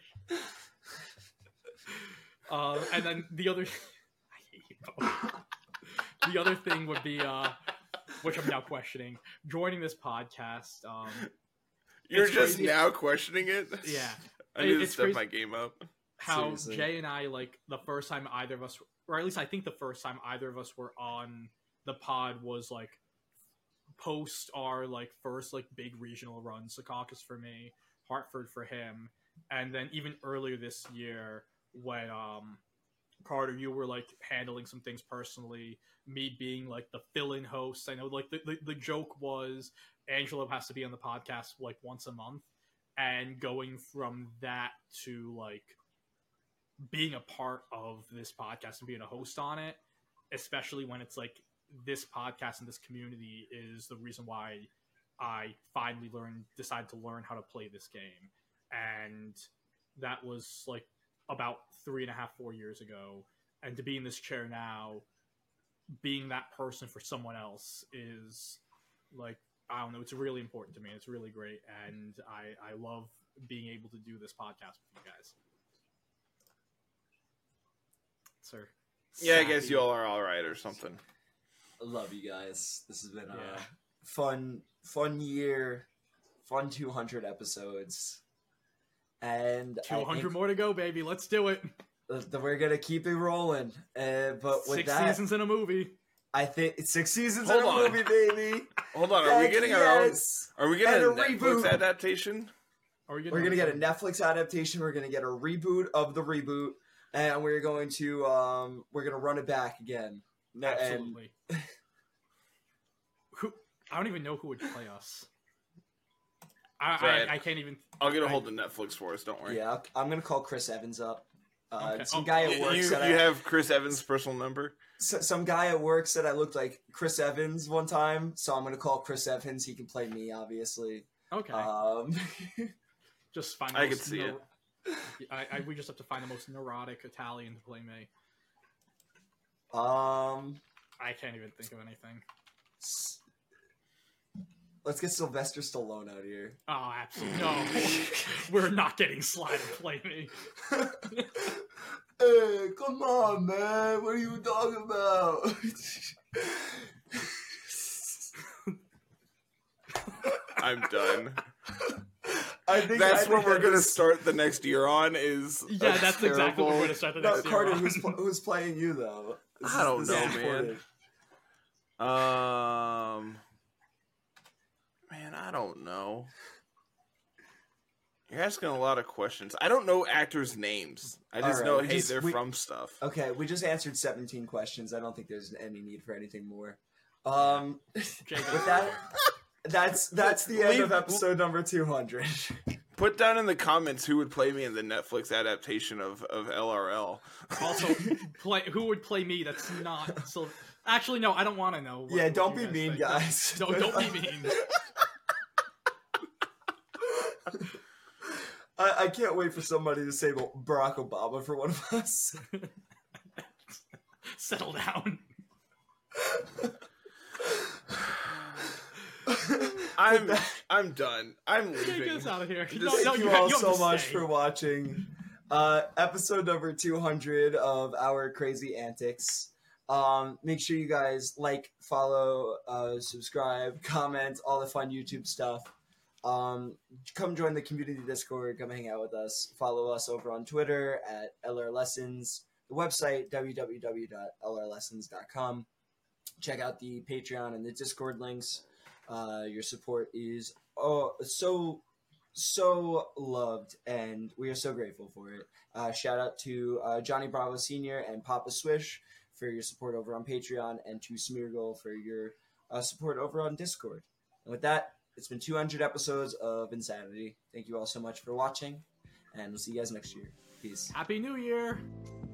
Uh, and then the other, I hate you both. The other thing would be, uh, which I'm now questioning, joining this podcast. Um, You're It's just crazy. now questioning it. yeah, I need to It's step crazy. my game up. how Seriously. Jay and I, like, the first time either of us, or at least I think the first time either of us were on the pod was, like, post our, like, first, like, big regional runs. Secaucus for me, Hartford for him. And then even earlier this year when, um, Carter, you were, like, handling some things personally, me being, like, the fill-in host. I know, like, the, the, the joke was Angelo has to be on the podcast, like, once a month. And going from that to, like, being a part of this podcast and being a host on it, especially when it's like this podcast and this community is the reason why I finally learned, decided to learn how to play this game. And that was like about three and a half, four years ago. And to be in this chair now, being that person for someone else is like, I don't know, it's really important to me. It's really great. And I, I love being able to do this podcast with you guys. Sir. Yeah, I guess Sappy. you all are all right or something. I love you guys. This has been a Yeah. fun, fun year, fun two hundred episodes, and I two hundred think more to go, baby. Let's do it. that we're gonna keep it rolling. Uh, but with Six that, seasons in a movie. I think it's six seasons Hold in a on. movie, baby. Hold on, are we Heck getting our own? yes. Are we getting And a a Netflix reboot. adaptation? Are we We're gonna get a Netflix adaptation. We're gonna get a reboot of the reboot, and we're going to um, we're gonna run it back again. No- and- Absolutely. Who? I don't even know who would play us. I, Right. I, I can't even. I'll get a hold of Netflix for us. Don't worry. yeah, I'll- I'm gonna call Chris Evans up. Uh, Okay. Some Oh, guy at You, work you, said you I, have Chris Evans' personal number. so, some guy at work said I looked like Chris Evans one time, so I'm gonna call Chris Evans. He can play me, obviously. Okay. Um, just find. The I could most see it. I, I, we just have to find the most neurotic Italian to play me. um, I can't even think of anything. s- let's get Sylvester Stallone out here. Oh, absolutely no. We're not getting Sly to play me. Hey, come on, man! What are you talking about? I'm done. I think That's I what think we're that gonna is- start the next year on. Is Yeah, a that's exactly what we're terrible- going to start the No, next year Carter, on. who's pl- who's playing you though? This I is- don't this know, is Yeah. man. important. Um, man, I don't know. You're asking a lot of questions. I don't know actors' names. I just All know, right, we hey, just- they're we- from stuff. Okay, we just answered seventeen questions. I don't think there's any need for anything more. Um, Jay goes with that, first. that's that's the end Leave- of episode number two hundred. Put down in the comments who would play me in the Netflix adaptation of, of L R L. Also, play who would play me? That's not so. Actually, no, I don't want to know. what- Yeah, what don't you be mean, think. guys. Don't don't be mean. I, I can't wait for somebody to say Barack Obama for one of us. Settle down. I'm I'm done. I'm Get leaving. us out of here. Just- No, Thank no, you you, all you have so to much stay. for watching uh, episode number two hundred of our crazy antics. Um, make sure you guys like, follow, uh, subscribe, comment, all the fun YouTube stuff. Um, come join the community Discord. Come hang out with us. Follow us over on Twitter at L R Lessons. The website w w w dot l r lessons dot com. Check out the Patreon and the Discord links. Uh, your support is oh so so loved, and we are so grateful for it. Uh, shout out to uh, Johnny Bravo Senior and Papa Swish for your support over on Patreon, and to Smeargle for your uh, support over on Discord. And with that, it's been two hundred episodes of Insanity. Thank you all so much for watching, and we'll see you guys next year. Peace. Happy New Year.